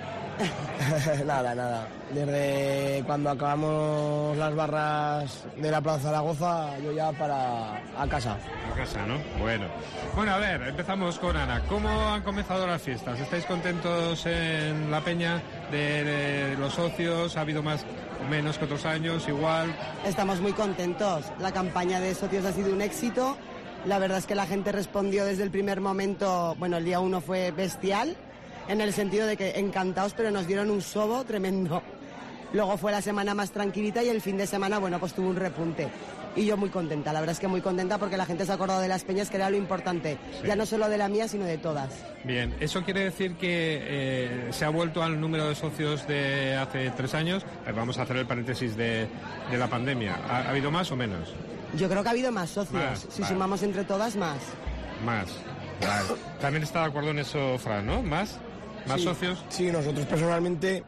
nada, nada. Desde cuando acabamos las barras de la Plaza Zaragoza, yo ya para a casa. A casa, ¿no? Bueno. Bueno, a ver, empezamos con Ana. ¿Cómo han comenzado las fiestas? ¿Estáis contentos en la peña de, de los socios? ¿Ha habido más o menos que otros años? ¿Igual? Estamos muy contentos. La campaña de socios ha sido un éxito. La verdad es que la gente respondió desde el primer momento. Bueno, el día uno fue bestial, en el sentido de que encantados, pero nos dieron un sobo tremendo. Luego fue la semana más tranquilita y el fin de semana, bueno, pues tuvo un repunte. Y yo muy contenta, la verdad es que muy contenta, porque la gente se ha acordado de las peñas, que era lo importante. Sí. Ya no solo de la mía, sino de todas. Bien, ¿eso quiere decir que eh, se ha vuelto al número de socios de hace tres años? Eh, vamos a hacer el paréntesis de, de la pandemia. ¿Ha, ¿Ha habido más o menos? Yo creo que ha habido más socios. Más, si vale. sumamos entre todas, más. Más, vale. También está de acuerdo en eso, Fran, ¿no? ¿Más? ¿Más sí, socios? Sí, nosotros personalmente,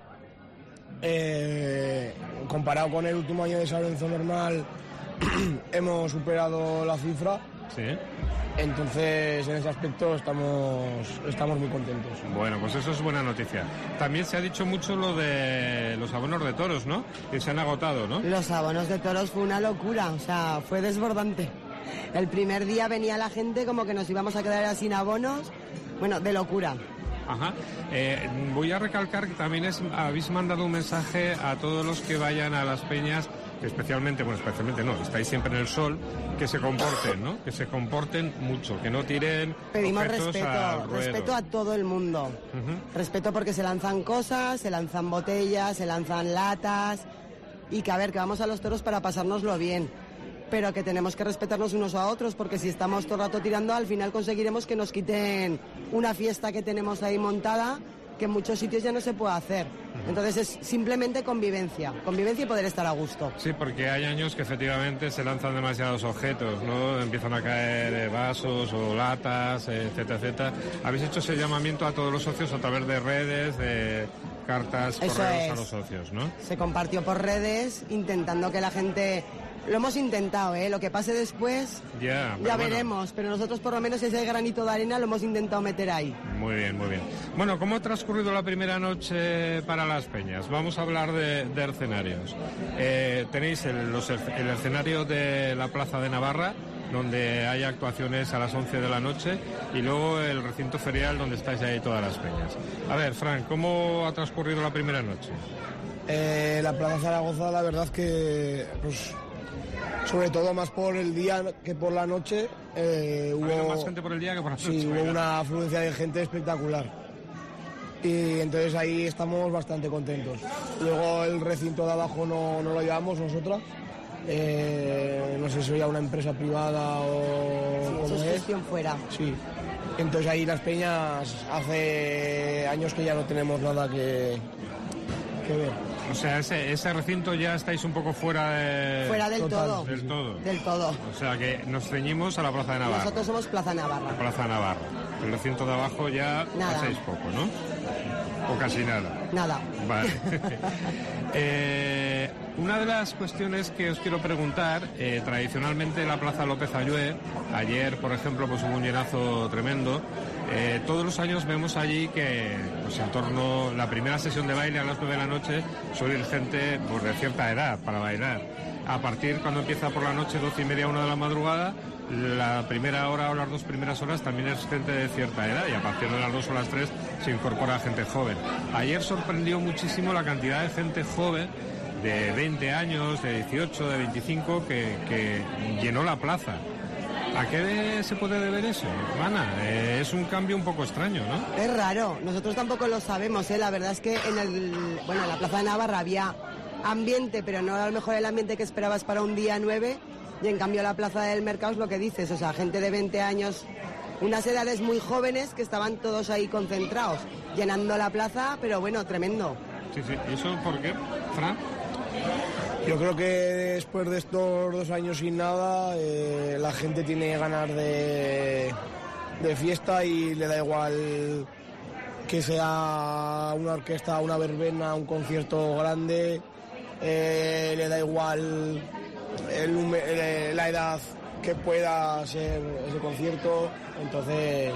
eh, comparado con el último año de San Lorenzo normal, hemos superado la cifra. Sí. Entonces, en ese aspecto estamos, estamos muy contentos. Bueno, pues eso es buena noticia. También se ha dicho mucho lo de los abonos de toros, ¿no? Que se han agotado, ¿no? Los abonos de toros fue una locura, o sea, fue desbordante. El primer día venía la gente como que nos íbamos a quedar sin abonos, bueno, de locura. Ajá. Eh, voy a recalcar que también es, habéis mandado un mensaje a todos los que vayan a las peñas, especialmente, bueno, especialmente no, estáis siempre en el sol, que se comporten, ¿no? Que se comporten mucho, que no tiren Pedimos objetos respeto, al ruedo. respeto a todo el mundo. Uh-huh. Respeto porque se lanzan cosas, se lanzan botellas, se lanzan latas, y que a ver, que vamos a los toros para pasárnoslo bien, pero que tenemos que respetarnos unos a otros, porque si estamos todo el rato tirando, al final conseguiremos que nos quiten una fiesta que tenemos ahí montada que en muchos sitios ya no se puede hacer. Entonces es simplemente convivencia, convivencia y poder estar a gusto. Sí, porque hay años que efectivamente se lanzan demasiados objetos, ¿no? Empiezan a caer vasos o latas, etcétera, etcétera. Habéis hecho ese llamamiento a todos los socios a través de redes, de cartas, Eso correos es. a los socios, ¿no? Se compartió por redes intentando que la gente... Lo hemos intentado, ¿eh? Lo que pase después Ya, pero ya bueno. veremos, pero nosotros por lo menos ese granito de arena lo hemos intentado meter ahí. Muy bien, muy bien. Bueno, ¿cómo ha transcurrido la primera noche para las peñas? Vamos a hablar de, de escenarios. Eh, tenéis el, los, el escenario de la Plaza de Navarra, donde hay actuaciones a las once de la noche, y luego el recinto ferial donde estáis ahí todas las peñas. A ver, Fran, ¿cómo ha transcurrido la primera noche? Eh, la Plaza Zaragoza, la verdad que, pues, sobre todo más por el día que por la noche, eh, ¿Ha habido hubo más gente por el día que por la noche? Sí, hubo venga. una afluencia de gente espectacular. Y entonces ahí estamos bastante contentos. Luego el recinto de abajo no, no lo llevamos nosotras. Eh, no sé si era una empresa privada o Sí, cómo eso es es. gestión fuera. Sí. Entonces ahí las peñas hace años que ya no tenemos nada que, que ver. O sea, ese, ese recinto ya estáis un poco fuera de... Fuera del Total, todo. Del todo. Del todo. O sea, que nos ceñimos a la Plaza de Navarra. Nosotros somos Plaza Navarra. Plaza de Navarra. El recinto de abajo ya Nada. pasáis poco, ¿no? O casi nada. Nada. Vale. Eh, una de las cuestiones que os quiero preguntar, eh, tradicionalmente la Plaza López Ayué, ayer, por ejemplo, pues hubo un llenazo tremendo. Eh, todos los años vemos allí que, pues en torno la primera sesión de baile a las nueve de la noche suele ir gente pues, de cierta edad para bailar. A partir cuando empieza por la noche, doce y media, una de la madrugada, la primera hora o las dos primeras horas también es gente de cierta edad, y a partir de las dos o las tres se incorpora gente joven. Ayer sorprendió muchísimo la cantidad de gente joven de veinte años, de dieciocho, de veinticinco que, que llenó la plaza. ¿A qué se puede deber eso, Ana? Eh, es un cambio un poco extraño, ¿no? Es raro, nosotros tampoco lo sabemos, ¿eh? La verdad es que en el, bueno, en la Plaza de Navarra había ambiente, pero no a lo mejor el ambiente que esperabas para un día nueve, y en cambio la Plaza del Mercado es lo que dices, o sea, gente de veinte años, unas edades muy jóvenes que estaban todos ahí concentrados, llenando la plaza, pero bueno, tremendo. Sí, sí. ¿Y eso por qué, Fran? Yo creo que después de estos dos años sin nada, eh, la gente tiene ganas de, de fiesta y le da igual que sea una orquesta, una verbena, un concierto grande, eh, le da igual el nume- eh, la edad que pueda ser ese concierto. Entonces,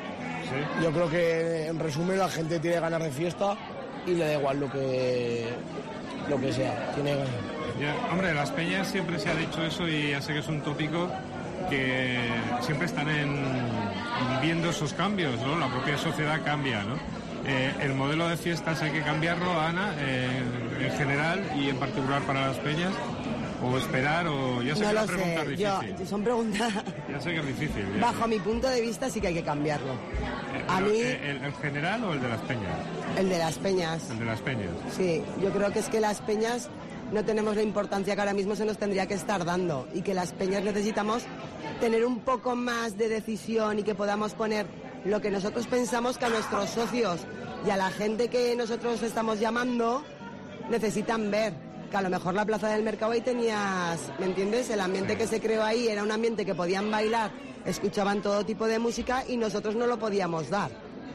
yo creo que en resumen la gente tiene ganas de fiesta y le da igual lo que, lo que sea, tiene ganas. Ya, hombre, las peñas siempre se ha dicho eso, y ya sé que es un tópico que siempre están en, viendo esos cambios, ¿no? La propia sociedad cambia, ¿no? Eh, el modelo de fiestas hay que cambiarlo, Ana, eh, en general y en particular para las peñas, o esperar, o ya sé No que la lo pregunta sé, es yo, difícil. son preguntas, Ya sé que es difícil. ya bajo sé. mi punto de vista sí que hay que cambiarlo. Eh, A pero, mí, eh, ¿el, el general o el de las peñas? el de las peñas. El de las peñas. Sí, yo creo que es que las peñas no tenemos la importancia que ahora mismo se nos tendría que estar dando, y que las peñas necesitamos tener un poco más de decisión y que podamos poner lo que nosotros pensamos que a nuestros socios y a la gente que nosotros estamos llamando necesitan ver. Que a lo mejor la Plaza del Mercado ahí tenías, ¿me entiendes? El ambiente que se creó ahí era un ambiente que podían bailar, escuchaban todo tipo de música y nosotros no lo podíamos dar.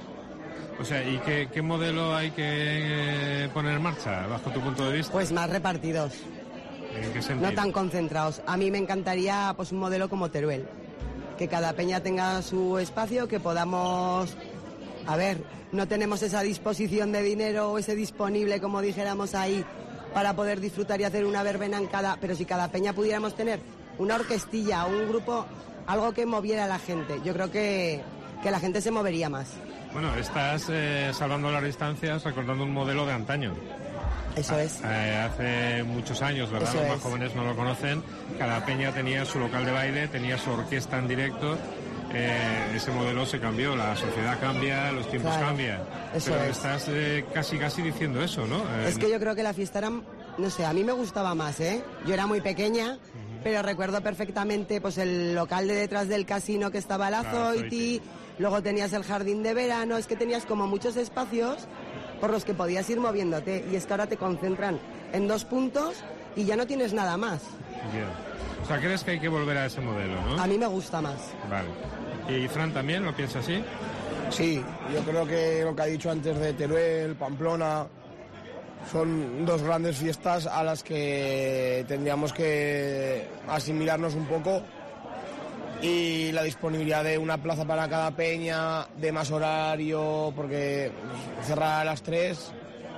O sea, ¿y qué, qué modelo hay que eh, poner en marcha, bajo tu punto de vista? Pues más repartidos, ¿En qué sentido? no tan concentrados. A mí me encantaría pues un modelo como Teruel, que cada peña tenga su espacio, que podamos... A ver, no tenemos esa disposición de dinero o ese disponible, como dijéramos ahí, para poder disfrutar y hacer una verbena en cada... Pero si cada peña pudiéramos tener una orquestilla o un grupo, algo que moviera a la gente, yo creo que, que la gente se movería más. Bueno, estás eh, salvando las distancias recordando un modelo de antaño. Eso es. Eh, hace muchos años, ¿verdad? Eso Los más es. jóvenes no lo conocen. Cada peña tenía su local de baile, tenía su orquesta en directo. Eh, ese modelo se cambió, la sociedad cambia, los tiempos Claro, cambian. eso Pero es. estás eh, casi casi diciendo eso, ¿no? Eh, Es que yo creo que la fiesta era, no sé, a mí me gustaba más, ¿eh? Yo era muy pequeña, pero recuerdo perfectamente pues el local de detrás del casino que estaba el Claro, Azoiti, luego tenías el jardín de verano, es que tenías como muchos espacios por los que podías ir moviéndote, y es que ahora te concentran en dos puntos y ya no tienes nada más. Bien. O sea, ¿crees que hay que volver a ese modelo, no? A mí me gusta más. Vale. ¿Y Fran también lo piensa así? Sí, yo creo que lo que ha dicho antes de Teruel, Pamplona, son dos grandes fiestas a las que tendríamos que asimilarnos un poco, y la disponibilidad de una plaza para cada peña, de más horario, porque cerrar a las tres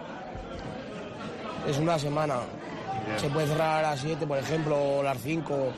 es una semana. Yeah. Se puede cerrar a las siete, por ejemplo, o a las cinco.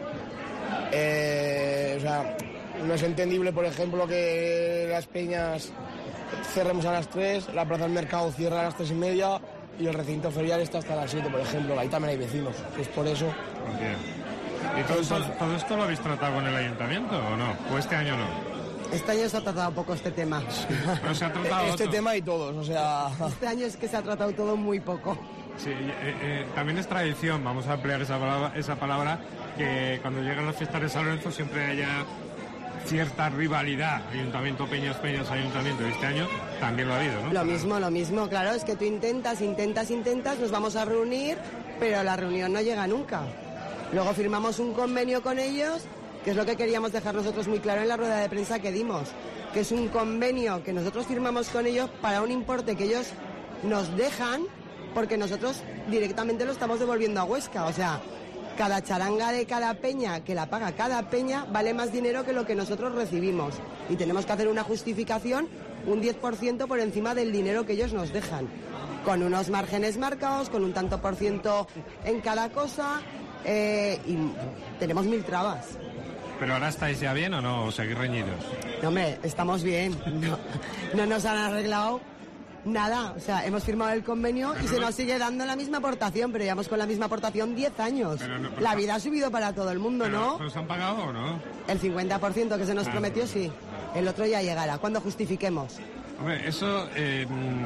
Eh, o sea, no es entendible, por ejemplo, que las peñas cerremos a las tres, la plaza del mercado cierra a las tres y media y el recinto ferial está hasta las siete, por ejemplo. Ahí también hay vecinos, es por eso. Bien. ¿Y todo, Entonces, esto, todo esto lo habéis tratado con el ayuntamiento o no? ¿O este año no? Este año se ha tratado poco este tema. Sí, pero se ha tratado Este otro. tema y todos, o sea... Este año es que se ha tratado todo muy poco. Sí, eh, eh, también es tradición, vamos a ampliar esa palabra, esa palabra, que cuando llegan las fiestas de San Lorenzo siempre haya cierta rivalidad, ayuntamiento, peñas, peñas, ayuntamiento, y este año también lo ha habido, ¿no? Lo mismo, lo mismo, claro, es que tú intentas, intentas, intentas, nos vamos a reunir, pero la reunión no llega nunca. Luego firmamos un convenio con ellos, que es lo que queríamos dejar nosotros muy claro en la rueda de prensa que dimos, que es un convenio que nosotros firmamos con ellos para un importe que ellos nos dejan, porque nosotros directamente lo estamos devolviendo a Huesca. O sea, cada charanga de cada peña, que la paga cada peña, vale más dinero que lo que nosotros recibimos. Y tenemos que hacer una justificación un diez por ciento por encima del dinero que ellos nos dejan, con unos márgenes marcados, con un tanto por ciento en cada cosa... Eh, y tenemos mil trabas. ¿Pero ahora estáis ya bien o no? ¿O seguís reñidos? No, hombre, estamos bien. No, no nos han arreglado nada. O sea, hemos firmado el convenio pero y no, se nos sigue dando la misma aportación, pero llevamos con la misma aportación diez años. No, la vida ha subido para todo el mundo, pero, ¿no? ¿Pero os han pagado o no? El cincuenta por ciento que se nos ah, prometió, sí. El otro ya llegará, cuando justifiquemos. Hombre, eso, eh,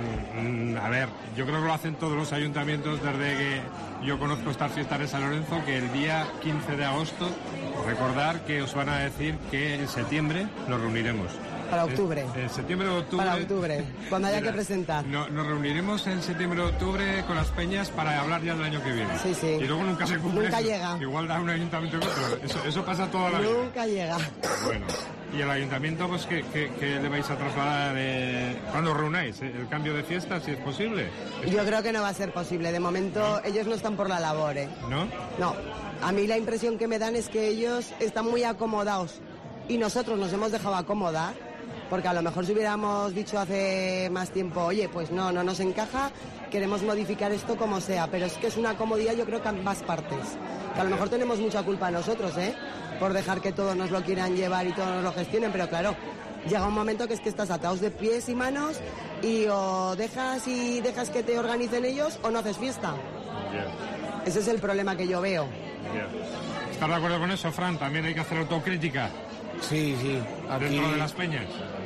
mm, a ver, yo creo que lo hacen todos los ayuntamientos desde que yo conozco estas fiestas de San Lorenzo, que el día quince de agosto, recordar que os van a decir que en septiembre nos reuniremos. Para octubre. En, en septiembre o octubre. Para octubre, cuando haya Mira, que presentar. No, nos reuniremos en septiembre o octubre con las peñas para hablar ya del año que viene. Sí, sí. Y luego nunca se cumple. Nunca eso. llega. Igual da un ayuntamiento que otro. Eso, eso pasa toda la vida. Nunca llega. Bueno. ¿Y el ayuntamiento, pues, qué, qué, qué le vais a trasladar eh, cuando os reunáis? ¿El cambio de fiesta, si es posible? Yo creo que no va a ser posible. De momento, ¿no? Ellos no están por la labor, ¿eh? ¿No? No. A mí la impresión que me dan es que ellos están muy acomodados y nosotros nos hemos dejado acomodar, porque a lo mejor si hubiéramos dicho hace más tiempo, oye, pues no, no nos encaja, queremos modificar esto como sea, pero es que es una comodidad, yo creo que ambas partes. Que a lo mejor tenemos mucha culpa nosotros, ¿eh? Por dejar que todos nos lo quieran llevar y todos nos lo gestionen, pero claro, llega un momento que es que estás atados de pies y manos y o dejas y dejas que te organicen ellos o no haces fiesta. Yeah. Ese es el problema que yo veo. Yeah. ¿Estás de acuerdo con eso, Fran? También hay que hacer autocrítica. Sí, sí. Aquí... ¿Dentro de las peñas?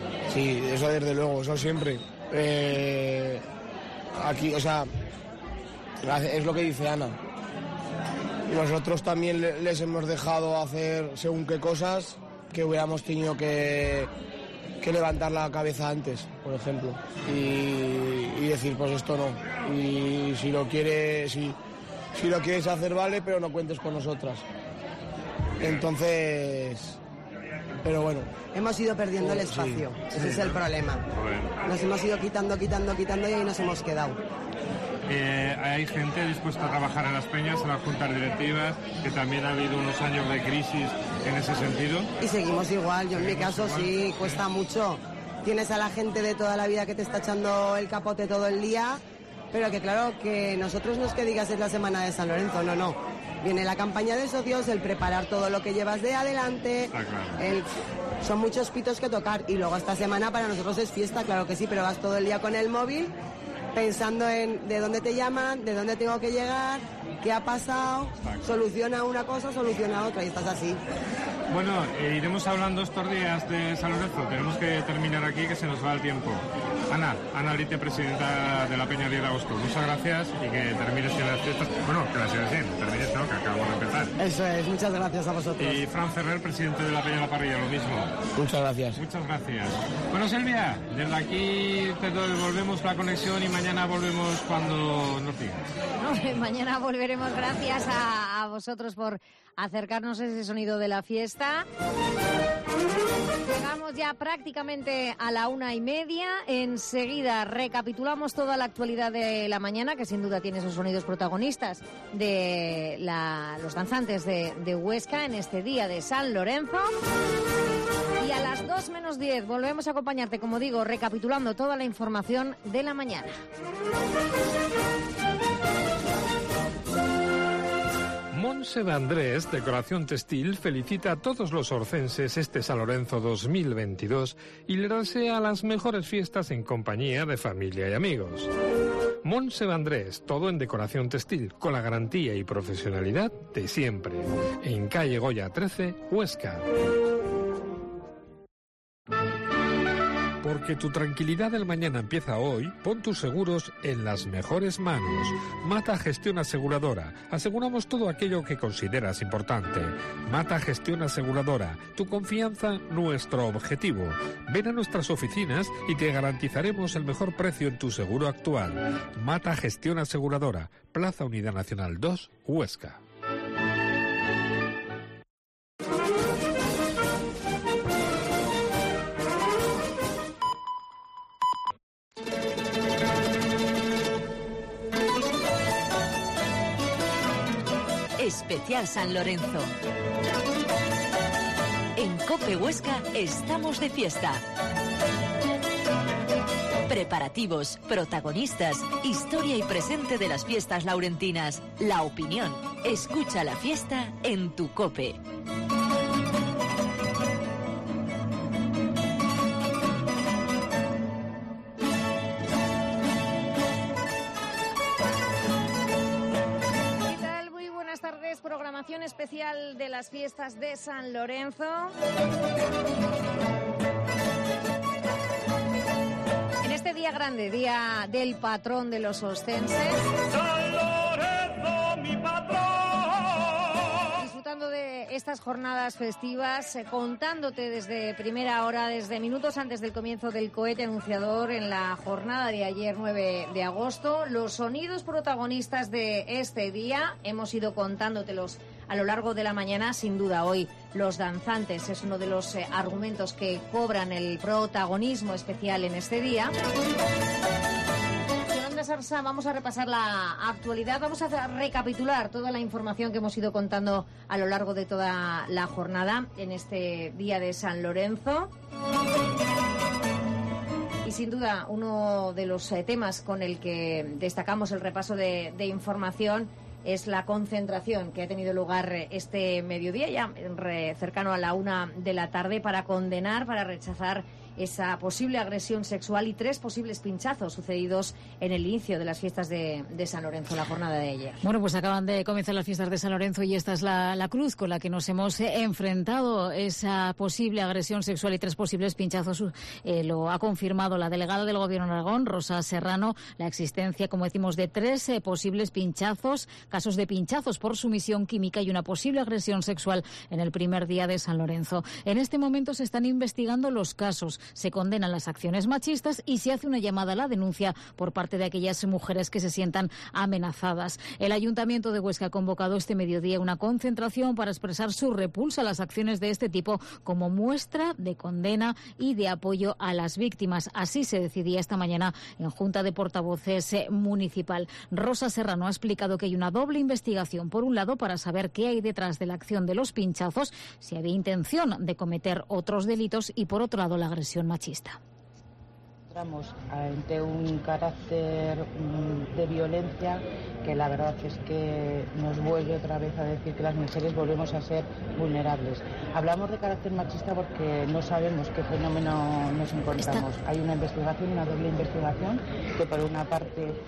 Sí, eso desde luego, eso siempre. Eh, aquí, o sea, es lo que dice Ana. Nosotros también les hemos dejado hacer según qué cosas que hubiéramos tenido que, que levantar la cabeza antes, por ejemplo, y, y decir, pues esto no. Y si lo quieres, si, si lo quieres hacer, vale, pero no cuentes con nosotras. Entonces... Pero bueno. Hemos ido perdiendo oh, el espacio, sí, ese sí, es el problema. Bueno. Nos hemos ido quitando, quitando, quitando y ahí nos hemos quedado. Eh, hay gente dispuesta a trabajar en las peñas, en las juntas directivas, que también ha habido unos años de crisis en ese sentido. Y seguimos igual, yo en mi caso igual, sí, cuesta sí. mucho. Tienes a la gente de toda la vida que te está echando el capote todo el día, pero que claro, que nosotros no es que digas es la semana de San Lorenzo, no, no. Viene la campaña de socios, el preparar todo lo que llevas de adelante, ah, claro. el... son muchos pitos que tocar y luego esta semana para nosotros es fiesta, claro que sí, pero vas todo el día con el móvil pensando en de dónde te llaman, de dónde tengo que llegar, qué ha pasado, soluciona una cosa, soluciona otra y estás así. Bueno, eh, iremos hablando estos días de San Lorenzo, tenemos que terminar aquí que se nos va el tiempo. Ana, Ana Lite, presidenta de la Peña diez de agosto, muchas gracias y que termines bien las fiestas. Bueno, que las sigas bien, termines, ¿no? Que acabamos de empezar. Eso es, muchas gracias a vosotros. Y Fran Ferrer, presidente de la Peña de la Parrilla, lo mismo. Muchas gracias. Muchas gracias. Bueno, Silvia, desde aquí te devolvemos la conexión y mañana volvemos cuando nos digas. No, mañana volveremos. Gracias a, a vosotros por acercarnos a ese sonido de la fiesta. Llegamos ya prácticamente a la una y media. Enseguida recapitulamos toda la actualidad de la mañana, que sin duda tiene esos sonidos protagonistas de la, los danzantes de, de Huesca en este día de San Lorenzo. Y a las dos menos diez volvemos a acompañarte, como digo, recapitulando toda la información de la mañana. Montse de Andrés, Decoración Textil, felicita a todos los orcenses este San Lorenzo dos mil veintidós y les desea las mejores fiestas en compañía de familia y amigos. Montse de Andrés, todo en decoración textil, con la garantía y profesionalidad de siempre. En calle Goya trece, Huesca. Porque tu tranquilidad del mañana empieza hoy, pon tus seguros en las mejores manos. Mata Gestión Aseguradora. Aseguramos todo aquello que consideras importante. Mata Gestión Aseguradora. Tu confianza, nuestro objetivo. Ven a nuestras oficinas y te garantizaremos el mejor precio en tu seguro actual. Mata Gestión Aseguradora. Plaza Unidad Nacional dos, Huesca. Especial San Lorenzo. En COPE Huesca estamos de fiesta. Preparativos, protagonistas, historia y presente de las fiestas laurentinas. La opinión. Escucha la fiesta en tu COPE. Programación especial de las fiestas de San Lorenzo. En este día grande, día del patrón de los oscenses. San Lorenzo, mi patrón. Disfrutando de estas jornadas festivas, eh, contándote desde primera hora, desde minutos antes del comienzo del cohete anunciador en la jornada de ayer nueve de agosto, los sonidos protagonistas de este día. Hemos ido contándotelos a lo largo de la mañana. Sin duda hoy los danzantes es uno de los eh, argumentos que cobran el protagonismo especial en este día. Sarsa, vamos a repasar la actualidad, vamos a recapitular toda la información que hemos ido contando a lo largo de toda la jornada en este día de San Lorenzo. Y sin duda uno de los eh, temas con el que destacamos el repaso de, de información es la concentración que ha tenido lugar este mediodía, ya re, cercano a la una de la tarde, para condenar, para rechazar esa posible agresión sexual y tres posibles pinchazos sucedidos en el inicio de las fiestas de, de San Lorenzo, la jornada de ayer. Bueno, pues acaban de comenzar las fiestas de San Lorenzo y esta es la, la cruz con la que nos hemos eh, enfrentado. Esa posible agresión sexual y tres posibles pinchazos eh, lo ha confirmado la delegada del Gobierno de Aragón, Rosa Serrano, la existencia, como decimos, de tres eh, posibles pinchazos, casos de pinchazos por sumisión química y una posible agresión sexual en el primer día de San Lorenzo. En este momento se están investigando los casos. Se condenan las acciones machistas y se hace una llamada a la denuncia por parte de aquellas mujeres que se sientan amenazadas. El Ayuntamiento de Huesca ha convocado este mediodía una concentración para expresar su repulsa a las acciones de este tipo como muestra de condena y de apoyo a las víctimas. Así se decidía esta mañana en Junta de Portavoces municipal. Rosa Serrano ha explicado que hay una doble investigación. Por un lado, para saber qué hay detrás de la acción de los pinchazos, si había intención de cometer otros delitos, y por otro lado, la agresión machista. Entramos ante un carácter de violencia que la verdad es que nos vuelve otra vez a decir que las mujeres volvemos a ser vulnerables. Hablamos de carácter machista porque no sabemos qué fenómeno nos encontramos. Hay una investigación, una doble investigación, que por una parte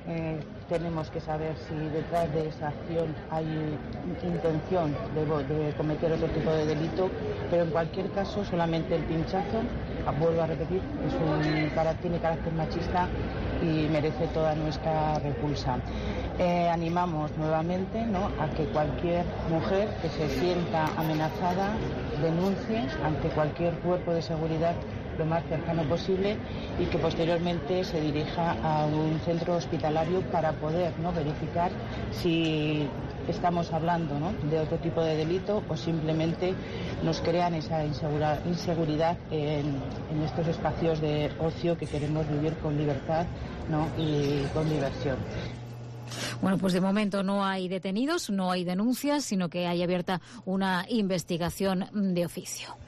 Eh, tenemos que saber si detrás de esa acción hay intención de, de cometer otro tipo de delito, pero en cualquier caso solamente el pinchazo, vuelvo a repetir, es un, tiene carácter machista y merece toda nuestra repulsa. Eh, animamos nuevamente, ¿no?, a que cualquier mujer que se sienta amenazada denuncie ante cualquier cuerpo de seguridad lo más cercano posible y que posteriormente se dirija a un centro hospitalario para poder, ¿no?, verificar si estamos hablando, ¿no?, de otro tipo de delito o simplemente nos crean esa insegura, inseguridad en, en estos espacios de ocio que queremos vivir con libertad, ¿no?, y con diversión. Bueno, pues de momento no hay detenidos, no hay denuncias, sino que hay abierta una investigación de oficio.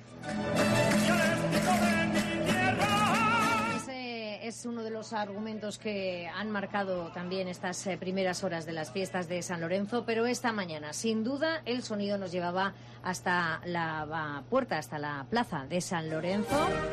Es uno de los argumentos que han marcado también estas eh, primeras horas de las fiestas de San Lorenzo, pero esta mañana, sin duda, el sonido nos llevaba hasta la, la puerta, hasta la plaza de San Lorenzo.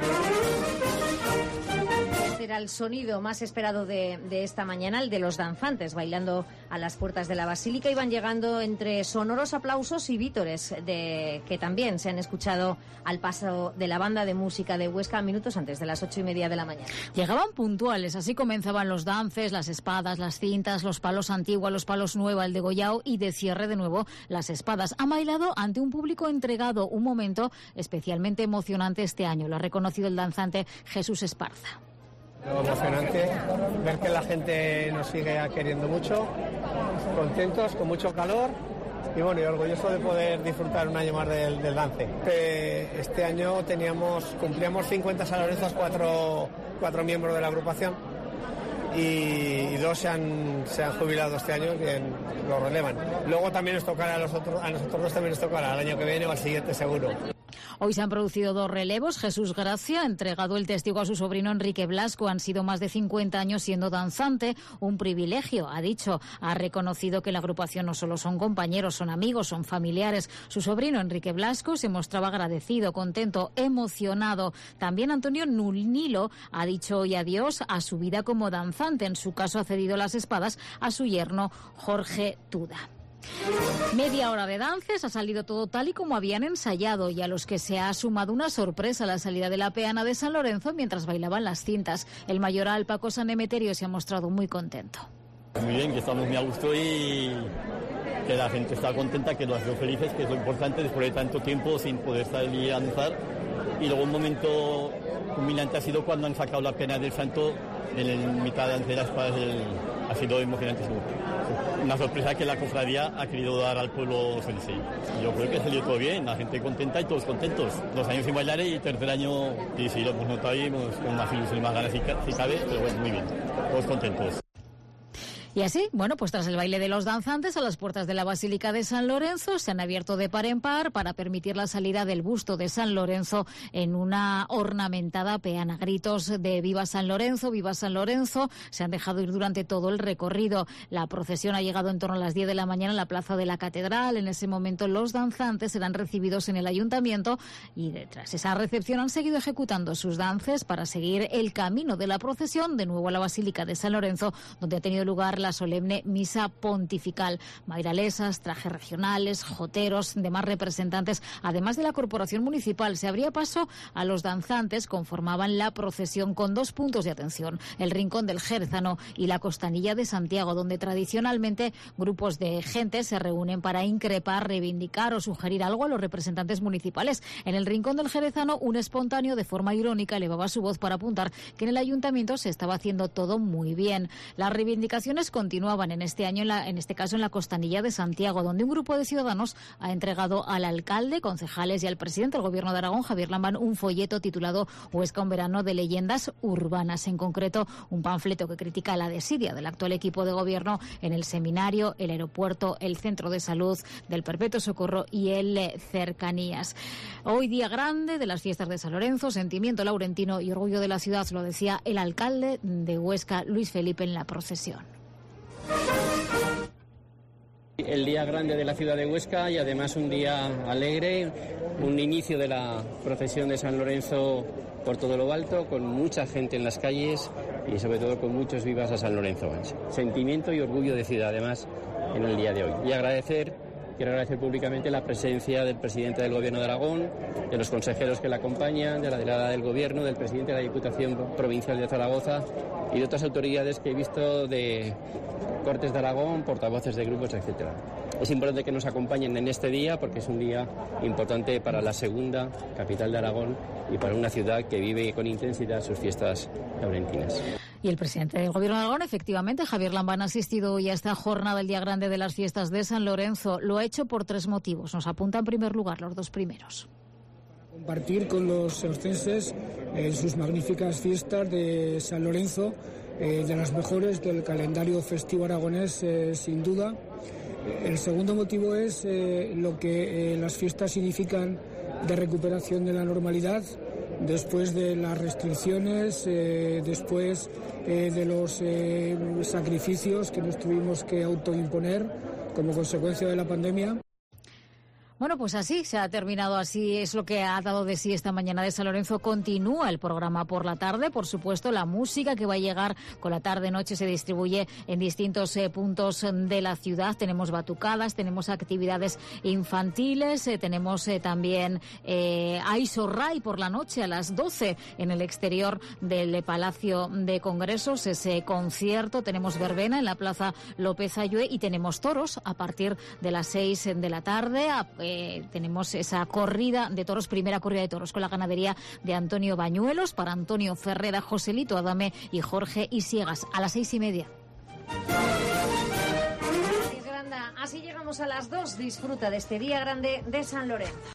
Este era el sonido más esperado de, de esta mañana, el de los danzantes bailando a las puertas de la Basílica. Iban llegando entre sonoros aplausos y vítores de, que también se han escuchado al paso de la banda de música de Huesca minutos antes de las ocho y media de la mañana. Llegaban puntuales, así comenzaban los dances, las espadas, las cintas, los palos antiguos, los palos nuevos, el degollao y de cierre de nuevo las espadas. Han bailado ante un público entregado, un momento especialmente emocionante este año. Lo ha reconocido el danzante Jesús Esparza. Emocionante ver que la gente nos sigue queriendo mucho, contentos, con mucho calor y bueno, y orgulloso de poder disfrutar un año más del, del dance. Este año teníamos, cumplíamos cincuenta sanlorenzos, cuatro, cuatro miembros de la agrupación y, y dos se han, se han jubilado este año, que lo relevan. Luego también nos tocará a, los otros, a nosotros dos también nos tocará el año que viene o al siguiente seguro. Hoy se han producido dos relevos. Jesús Gracia ha entregado el testigo a su sobrino Enrique Blasco. Han sido más de cincuenta años siendo danzante, un privilegio, ha dicho. Ha reconocido que la agrupación no solo son compañeros, son amigos, son familiares. Su sobrino Enrique Blasco se mostraba agradecido, contento, emocionado. También Antonio Nunilo ha dicho hoy adiós a su vida como danzante. En su caso ha cedido las espadas a su yerno Jorge Tuda. Media hora de dances, ha salido todo tal y como habían ensayado y a los que se ha sumado una sorpresa a la salida de la peana de San Lorenzo mientras bailaban las cintas. El mayoral Paco San Emeterio se ha mostrado muy contento. Muy bien, que estamos muy a gusto y que la gente está contenta, que nos hace felices, que es lo importante después de tanto tiempo sin poder salir a danzar. Y luego un momento culminante ha sido cuando han sacado la peana del santo en mitad de las espadas. El, ha sido emocionante. Una sorpresa que la cofradía ha querido dar al pueblo sensei. Yo creo que salió todo bien, la gente contenta y todos contentos. Dos años sin bailar y tercer año, y sí, lo hemos notado ahí, con más ilusión y más ganas si cabe, pero bueno, muy bien, todos contentos. Y así, bueno, pues tras el baile de los danzantes a las puertas de la Basílica de San Lorenzo se han abierto de par en par para permitir la salida del busto de San Lorenzo en una ornamentada peana. Gritos de ¡Viva San Lorenzo! ¡Viva San Lorenzo! Se han dejado ir durante todo el recorrido. La procesión ha llegado en torno a las diez de la mañana a la plaza de la Catedral. En ese momento los danzantes serán recibidos en el ayuntamiento y tras esa recepción han seguido ejecutando sus danzas para seguir el camino de la procesión de nuevo a la Basílica de San Lorenzo, donde ha tenido lugar la solemne misa pontifical. Mairalesas, trajes regionales, joteros, demás representantes, además de la corporación municipal. Se abría paso a los danzantes, conformaban la procesión con dos puntos de atención: el Rincón del Jerezano y la Costanilla de Santiago, donde tradicionalmente grupos de gente se reúnen para increpar, reivindicar o sugerir algo a los representantes municipales. En el Rincón del Jerezano, un espontáneo de forma irónica elevaba su voz para apuntar que en el ayuntamiento se estaba haciendo todo muy bien. Las reivindicaciones continuaban en este año, en, la, en este caso en la Costanilla de Santiago, donde un grupo de ciudadanos ha entregado al alcalde, concejales y al presidente del Gobierno de Aragón, Javier Lambán, un folleto titulado Huesca, un verano de leyendas urbanas. En concreto, un panfleto que critica la desidia del actual equipo de gobierno en el seminario, el aeropuerto, el centro de salud del Perpetuo Socorro y el eh, Cercanías. Hoy día grande de las fiestas de San Lorenzo, sentimiento laurentino y orgullo de la ciudad, lo decía el alcalde de Huesca, Luis Felipe, en la procesión. El día grande de la ciudad de Huesca y además un día alegre, un inicio de la procesión de San Lorenzo por todo lo alto, con mucha gente en las calles, y sobre todo con muchos vivas a San Lorenzo. Sentimiento y orgullo de ciudad, además, en el día de hoy. Y agradecer, quiero agradecer públicamente la presencia del presidente del Gobierno de Aragón, de los consejeros que le acompañan, de la delegada del Gobierno, del presidente de la Diputación Provincial de Zaragoza y de otras autoridades que he visto de Cortes de Aragón, portavoces de grupos, etcétera. Es importante que nos acompañen en este día porque es un día importante para la segunda capital de Aragón y para una ciudad que vive con intensidad sus fiestas laurentinas. Y el presidente del Gobierno de Aragón, efectivamente, Javier Lambán, ha asistido hoy a esta jornada del Día Grande de las Fiestas de San Lorenzo. Lo ha hecho por tres motivos. Nos apunta en primer lugar los dos primeros. Compartir con los saostenses eh, sus magníficas fiestas de San Lorenzo, eh, de las mejores del calendario festivo aragonés, eh, sin duda. El segundo motivo es eh, lo que eh, las fiestas significan de recuperación de la normalidad, después de las restricciones, eh, después eh, de los eh, sacrificios que nos tuvimos que autoimponer como consecuencia de la pandemia. Bueno, pues así se ha terminado, así es lo que ha dado de sí esta mañana de San Lorenzo. Continúa el programa por la tarde, por supuesto, la música que va a llegar con la tarde-noche se distribuye en distintos eh, puntos de la ciudad. Tenemos batucadas, tenemos actividades infantiles, eh, tenemos eh, también eh, Aisorray por la noche a las doce en el exterior del Palacio de Congresos, ese concierto. Tenemos verbena en la Plaza López Ayue y tenemos toros a partir de las seis de la tarde. A, Eh, tenemos esa corrida de toros, primera corrida de toros con la ganadería de Antonio Bañuelos para Antonio Ferrera, Joselito Adame y Jorge Isiegas a las seis y media. Así llegamos a las dos. Disfruta de este Día Grande de San Lorenzo.